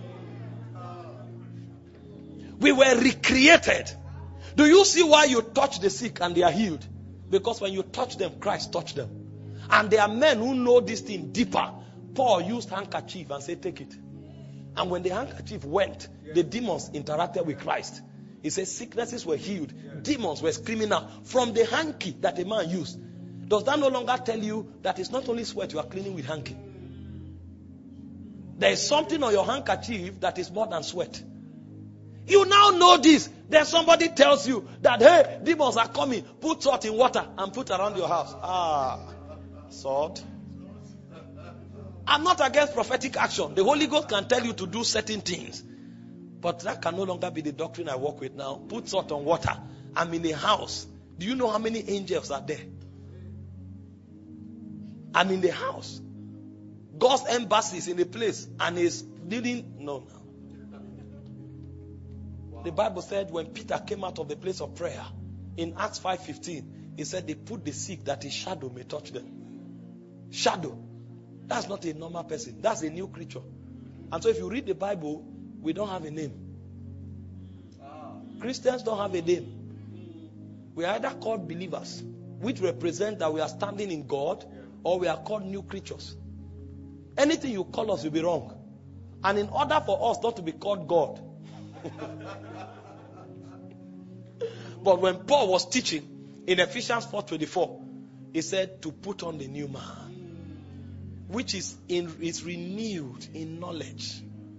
Speaker 2: We were recreated. Do you see why you touch the sick and they are healed? Because when you touch them, Christ touched them. And there are men who know this thing deeper. Paul used handkerchief and said, take it. And when the handkerchief went, the demons interacted with Christ. He said sicknesses were healed. Demons were screaming out from the hanky that a man used. Does that no longer tell you that it's not only sweat you are cleaning with hanky? There is something on your handkerchief that is more than sweat. You now know this. Then somebody tells you that, hey, demons are coming. Put salt in water and put around your house. Ah, salt. I'm not against prophetic action. The Holy Ghost can tell you to do certain things. But that can no longer be the doctrine I work with now. Put salt on water. I'm in a house. Do you know how many angels are there? I'm in the house. God's embassy is in the place and is leading. No, no. The Bible said when Peter came out of the place of prayer in Acts five fifteen, he said they put the sick that his shadow may touch them. Shadow. That's not a normal person. That's a new creature. And so if you read the Bible, we don't have a name. Christians don't have a name. We are either called believers, which represent that we are standing in God, or we are called new creatures. Anything you call us will be wrong. And in order for us not to be called God. But when Paul was teaching in Ephesians four twenty-four, he said to put on the new man, which is in is renewed in knowledge.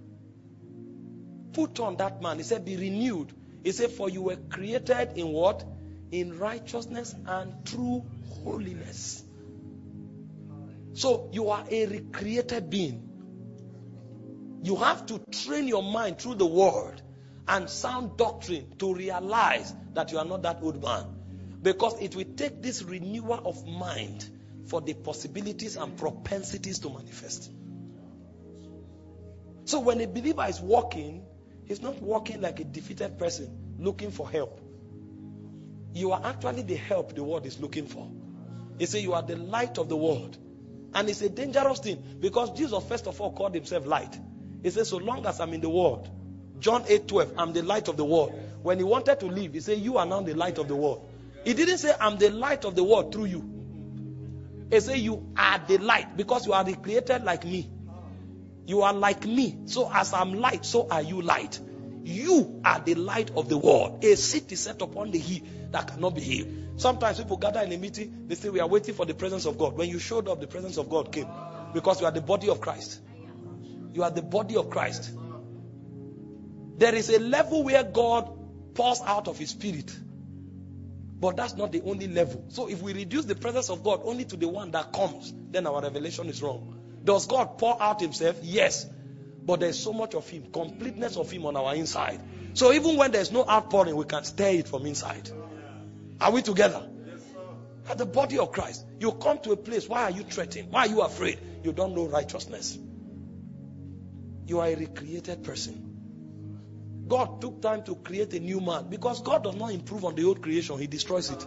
Speaker 2: Put on that man. He said be renewed. He said for you were created in what? In righteousness and true holiness. So you are a recreated being. You have to train your mind through the word and sound doctrine to realize that you are not that old man. Because it will take this renewal of mind for the possibilities and propensities to manifest. So when a believer is walking, he's not walking like a defeated person looking for help. You are actually the help the world is looking for. He said you are the light of the world. And it's a dangerous thing because Jesus first of all called himself light. He said, so long as I'm in the world, John eight twelve, I'm the light of the world. When he wanted to leave, he said, you are now the light of the world. He didn't say, I'm the light of the world through you. He said, you are the light because you are recreated like me. You are like me. So as I'm light, so are you light. You are the light of the world. A city set upon the hill that cannot be hid. Sometimes people gather in a meeting, they say we are waiting for the presence of God. When you showed up, the presence of God came. Because you are the body of Christ. You are the body of Christ. There is a level where God pours out of His Spirit. But that's not the only level. So if we reduce the presence of God only to the one that comes, then our revelation is wrong. Does God pour out Himself? Yes. But there's so much of Him, completeness of Him on our inside. So even when there's no outpouring, we can stir it from inside. Are we together? At the body of Christ, you come to a place. Why are you threatened? Why are you afraid? You don't know righteousness. You are a recreated person. God took time to create a new man because God does not improve on the old creation. He destroys it.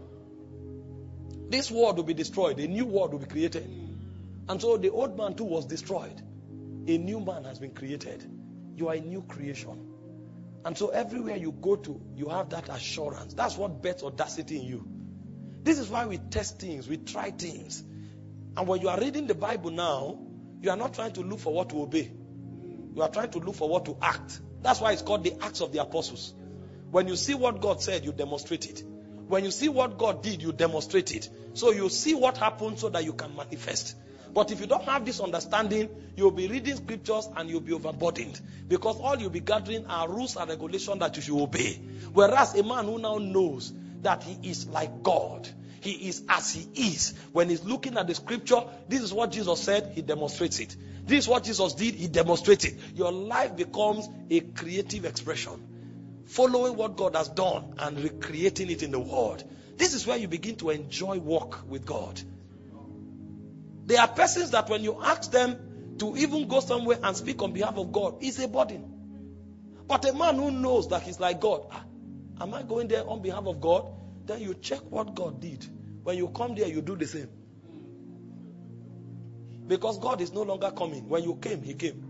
Speaker 2: This world will be destroyed. A new world will be created. And so the old man too was destroyed. A new man has been created. You are a new creation. And so everywhere you go to, you have that assurance. That's what bets audacity in you. This is why we test things. We try things. And when you are reading the Bible now, you are not trying to look for what to obey. You are trying to look for what to act. That's why it's called the Acts of the Apostles. When you see what God said, you demonstrate it. When you see what God did, you demonstrate it. So you see what happened so that you can manifest. But if you don't have this understanding, you'll be reading scriptures and you'll be overburdened. Because all you'll be gathering are rules and regulations that you should obey. Whereas a man who now knows that he is like God, he is as he is. When he's looking at the scripture, this is what Jesus said, he demonstrates it. This is what Jesus did, he demonstrates it. Your life becomes a creative expression. Following what God has done and recreating it in the world. This is where you begin to enjoy walk with God. There are persons that when you ask them to even go somewhere and speak on behalf of God, it's a burden. But a man who knows that he's like God, ah, am I going there on behalf of God? Then you check what God did. When you come there, you do the same. Because God is no longer coming. When you came, He came.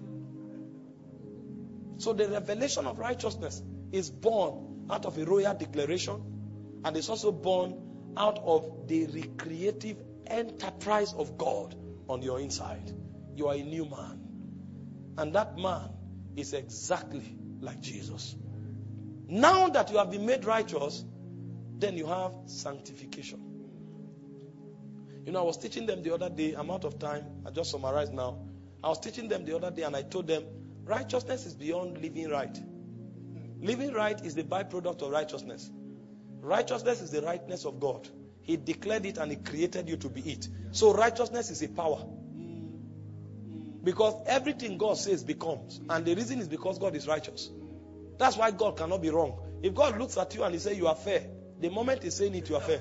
Speaker 2: So the revelation of righteousness is born out of a royal declaration, and it's also born out of the recreative enterprise of God on your inside. You are a new man. And that man is exactly like Jesus. Now that you have been made righteous, then you have sanctification. You know, I was teaching them the other day. I'm out of time. I just summarize now. I was teaching them the other day and I told them, righteousness is beyond living right. Living right is the byproduct of righteousness. Righteousness is the rightness of God. He declared it and He created you to be it. So righteousness is a power. Because everything God says becomes. And the reason is because God is righteous. That's why God cannot be wrong. If God looks at you and He says you are fair, the moment He's saying it, you are fair.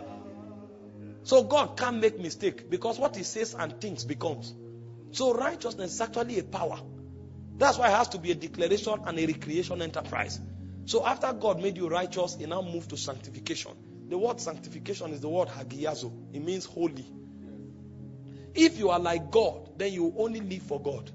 Speaker 2: So God can't make mistake because what He says and thinks becomes. So righteousness is actually a power. That's why it has to be a declaration and a recreation enterprise. So after God made you righteous, He now moved to sanctification. The word sanctification is the word hagiazo. It means holy. If you are like God, then you only live for God.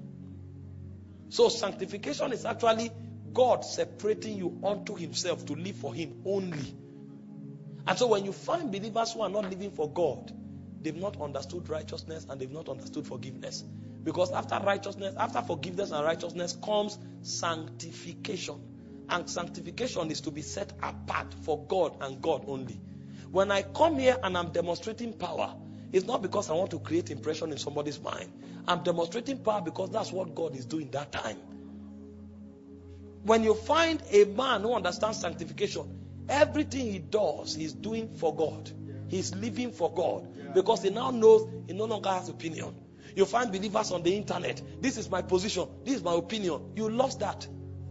Speaker 2: So sanctification is actually God separating you unto Himself to live for Him only. And so when you find believers who are not living for God, they've not understood righteousness and they've not understood forgiveness. Because after righteousness, after forgiveness and righteousness comes sanctification. And sanctification is to be set apart for God and God only. When I come here and I'm demonstrating power, it's not because I want to create impression in somebody's mind. I'm demonstrating power because that's what God is doing that time. When you find a man who understands sanctification, everything he does, he's doing for God. He's living for God. Because he now knows he no longer has opinion. You find believers on the internet. This is my position. This is my opinion. You lost that.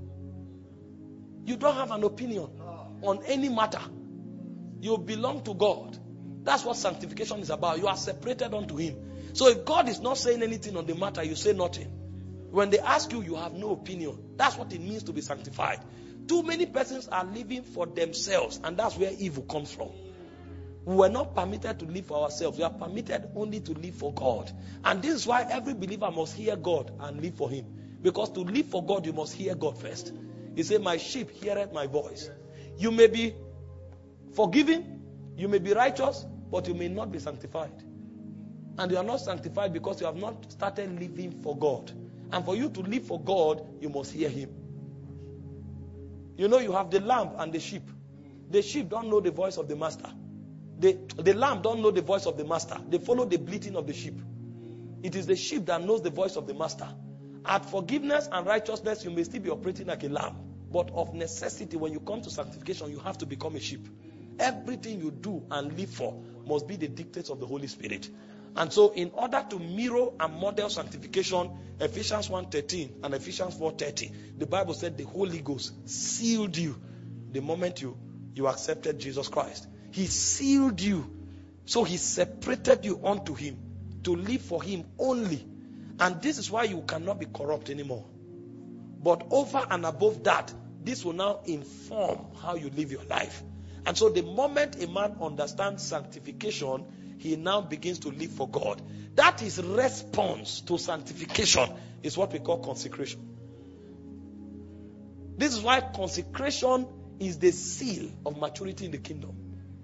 Speaker 2: You don't have an opinion on any matter. You belong to God. That's what sanctification is about. You are separated unto Him. So if God is not saying anything on the matter, you say nothing. When they ask you, you have no opinion. That's what it means to be sanctified. Too many persons are living for themselves, and that's where evil comes from. We were not permitted to live for ourselves. We are permitted only to live for God. And this is why every believer must hear God and live for Him. Because to live for God, you must hear God first. He said, my sheep heareth my voice. You may be forgiven, you may be righteous, but you may not be sanctified. And you are not sanctified because you have not started living for God. And for you to live for God, you must hear Him. You know, you have the lamb and the sheep. The sheep don't know the voice of the master. The, the lamb don't know the voice of the master. They follow the bleating of the sheep. It is the sheep that knows the voice of the master. At forgiveness and righteousness, you may still be operating like a lamb. But of necessity, when you come to sanctification, you have to become a sheep. Everything you do and live for must be the dictates of the Holy Spirit. And so in order to mirror and model sanctification, Ephesians one thirteen and Ephesians four thirty, the Bible said the Holy Ghost sealed you the moment you, you accepted Jesus Christ. He sealed you. So he separated you unto him to live for him only. And this is why you cannot be corrupt anymore. But over and above that, this will now inform how you live your life. And so the moment a man understands sanctification, he now begins to live for God. That is response to sanctification, is what we call consecration. This is why consecration is the seal of maturity in the kingdom.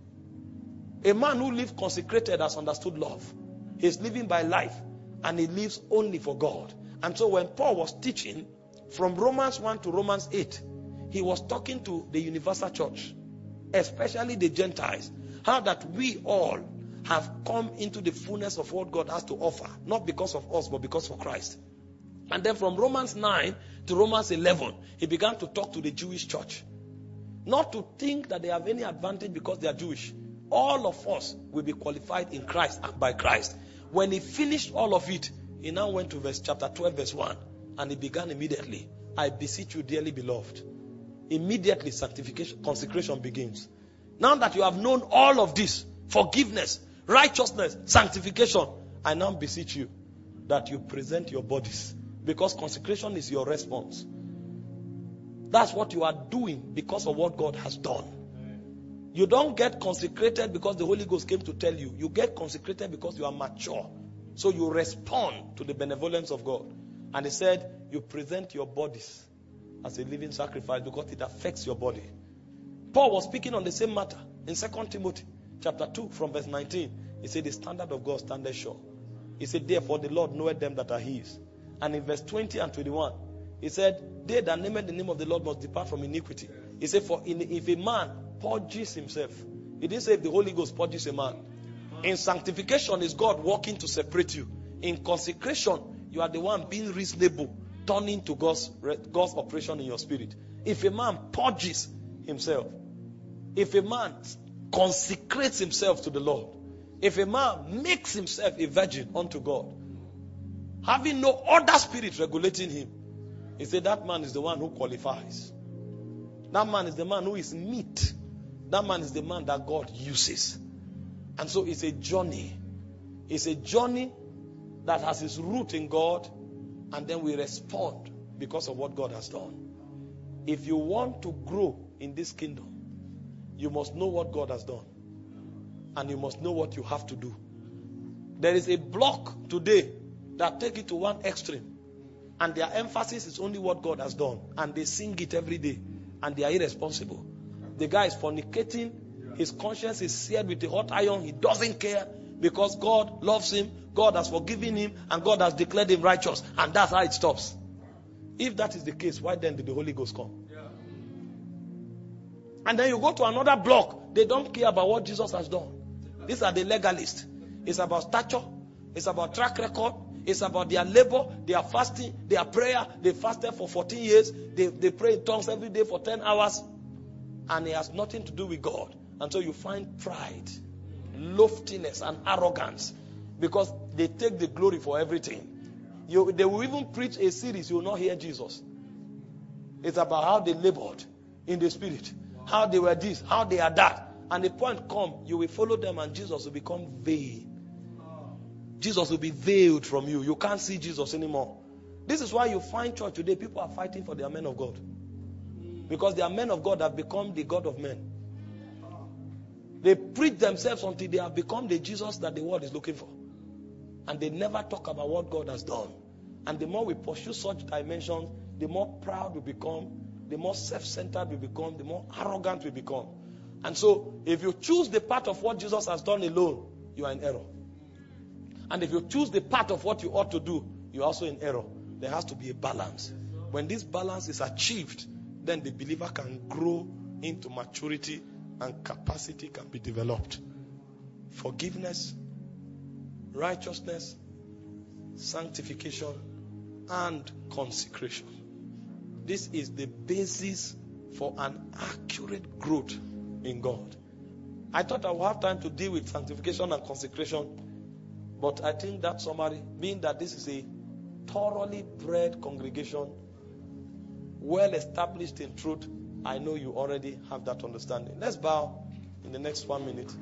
Speaker 2: A man who lives consecrated has understood love. He's living by life and he lives only for God. And so when Paul was teaching from Romans one to Romans eight, he was talking to the universal church, especially the Gentiles, how that we all have come into the fullness of what God has to offer, not because of us, but because of Christ. And then from Romans nine to Romans eleven, he began to talk to the Jewish church. Not to think that they have any advantage because they are Jewish. All of us will be qualified in Christ and by Christ. When he finished all of it, he now went to verse chapter twelve, verse one, and he began immediately. I beseech you, dearly beloved. Immediately sanctification, consecration begins. Now that you have known all of this, forgiveness, righteousness, sanctification, I now beseech you that you present your bodies, because consecration is your response. That's what you are doing because of what God has done. You don't get consecrated because the Holy Ghost came to tell you. You get consecrated because you are mature. So you respond to the benevolence of God. And he said, you present your bodies as a living sacrifice because it affects your body. Paul was speaking on the same matter in Second Timothy chapter two from verse nineteen. He said, the standard of God standeth sure. He said, therefore the Lord knoweth them that are his. And in verse twenty and twenty-one, he said, they that name the name of the Lord must depart from iniquity. He said, for in, if a man purges himself, he didn't say if the Holy Ghost purges a man. In sanctification is God working to separate you. In consecration, you are the one being reasonable, turning to God's, God's operation in your spirit. If a man purges himself, if a man consecrates himself to the Lord, if a man makes himself a virgin unto God, having no other spirit regulating him, he said that man is the one who qualifies. That man is the man who is meet. That man is the man that God uses. And so it's a journey. It's a journey that has its root in God, and then we respond because of what God has done. If you want to grow in this kingdom, you must know what God has done. And you must know what you have to do. There is a block today that take it to one extreme. And their emphasis is only what God has done. And they sing it every day. And they are irresponsible. The guy is fornicating. His conscience is seared with a hot iron. He doesn't care because God loves him. God has forgiven him. And God has declared him righteous. And that's how it stops. If that is the case, why then did the Holy Ghost come? Yeah. And then you go to another block. They don't care about what Jesus has done. These are the legalists. It's about stature. It's about track record. It's about their labor, their fasting, their prayer. They fasted for fourteen years. They, they pray in tongues every day for ten hours. And it has nothing to do with God. And so you find pride, loftiness, and arrogance. Because they take the glory for everything. You, they will even preach a series, you will not hear Jesus. It's about how they labored in the spirit. How they were this, how they are that. And the point come, you will follow them and Jesus will become vain. Jesus will be veiled from you. You can't see Jesus anymore. This is why you find church today, people are fighting for their men of God. Because their men of God have become the God of men. They preach themselves until they have become the Jesus that the world is looking for. And they never talk about what God has done. And the more we pursue such dimensions, the more proud we become, the more self-centered we become, the more arrogant we become. And so, if you choose the part of what Jesus has done alone, you are in error. And if you choose the part of what you ought to do, you're also in error. There has to be a balance. When this balance is achieved, then the believer can grow into maturity and capacity can be developed. Forgiveness, righteousness, sanctification, and consecration. This is the basis for an accurate growth in God. I thought I would have time to deal with sanctification and consecration, but I think that summary, being that this is a thoroughly bred congregation, well established in truth, I know you already have that understanding. Let's bow in the next one minute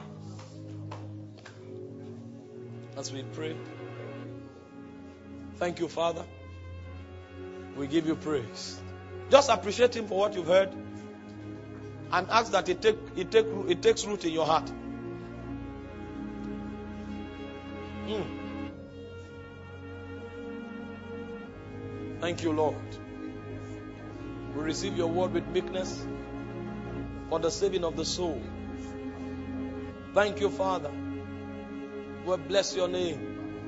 Speaker 2: as we pray. Thank you, Father. We give you praise. Just appreciate Him for what you've heard, and ask that it take it take it takes root in your heart. Mm. Thank you, Lord. We receive your word with meekness for the saving of the soul. Thank you, Father. We bless your name.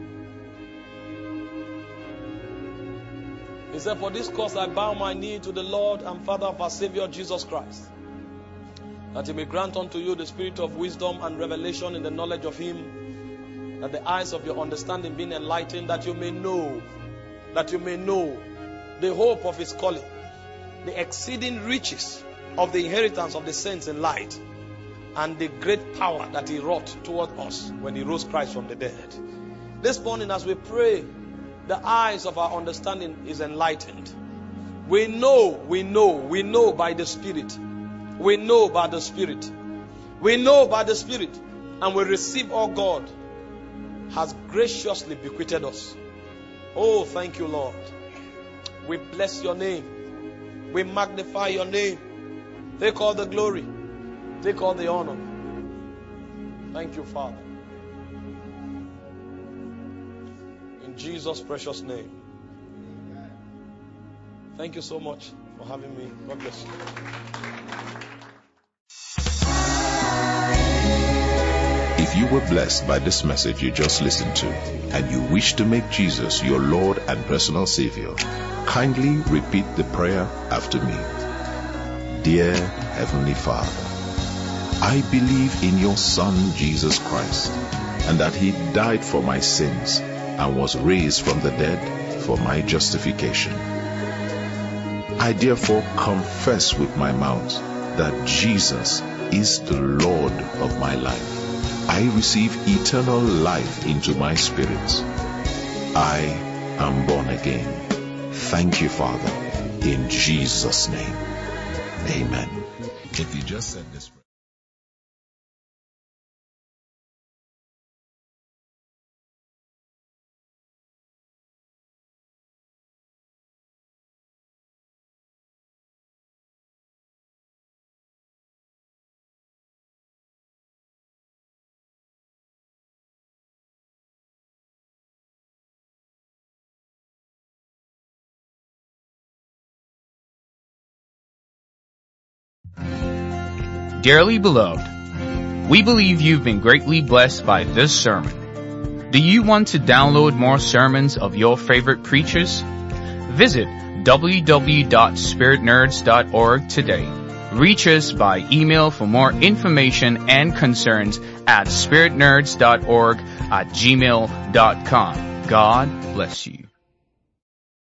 Speaker 2: He said, for this cause I bow my knee to the Lord and Father of our Savior Jesus Christ, that He may grant unto you the spirit of wisdom and revelation in the knowledge of Him, that the eyes of your understanding being enlightened, that you may know, that you may know the hope of His calling, the exceeding riches of the inheritance of the saints in light, and the great power that He wrought toward us when He rose Christ from the dead. This morning as we pray, the eyes of our understanding is enlightened. We know, we know, we know by the Spirit. We know by the Spirit. We know by the Spirit. And we receive all God has graciously bequeathed us. Oh, thank you, Lord. We bless your name. We magnify your name. Take all the glory. Take all the honor. Thank you, Father. In Jesus' precious name. Thank you so much for having me. God bless you.
Speaker 3: If you were blessed by this message you just listened to, and you wish to make Jesus your Lord and personal Savior, kindly repeat the prayer after me. Dear Heavenly Father, I believe in your Son Jesus Christ, and that He died for my sins and was raised from the dead for my justification. I therefore confess with my mouth that Jesus is the Lord of my life. I receive eternal life into my spirit. I am born again. Thank you, Father, in Jesus' name. Amen. If you just said this prayer,
Speaker 1: Dearly beloved, we believe you've been greatly blessed by this sermon. Do you want to download more sermons of your favorite preachers? Visit w w w dot spirit nerds dot org today. Reach us by email for more information and concerns at spirit nerds dot org at gmail dot com. God bless you.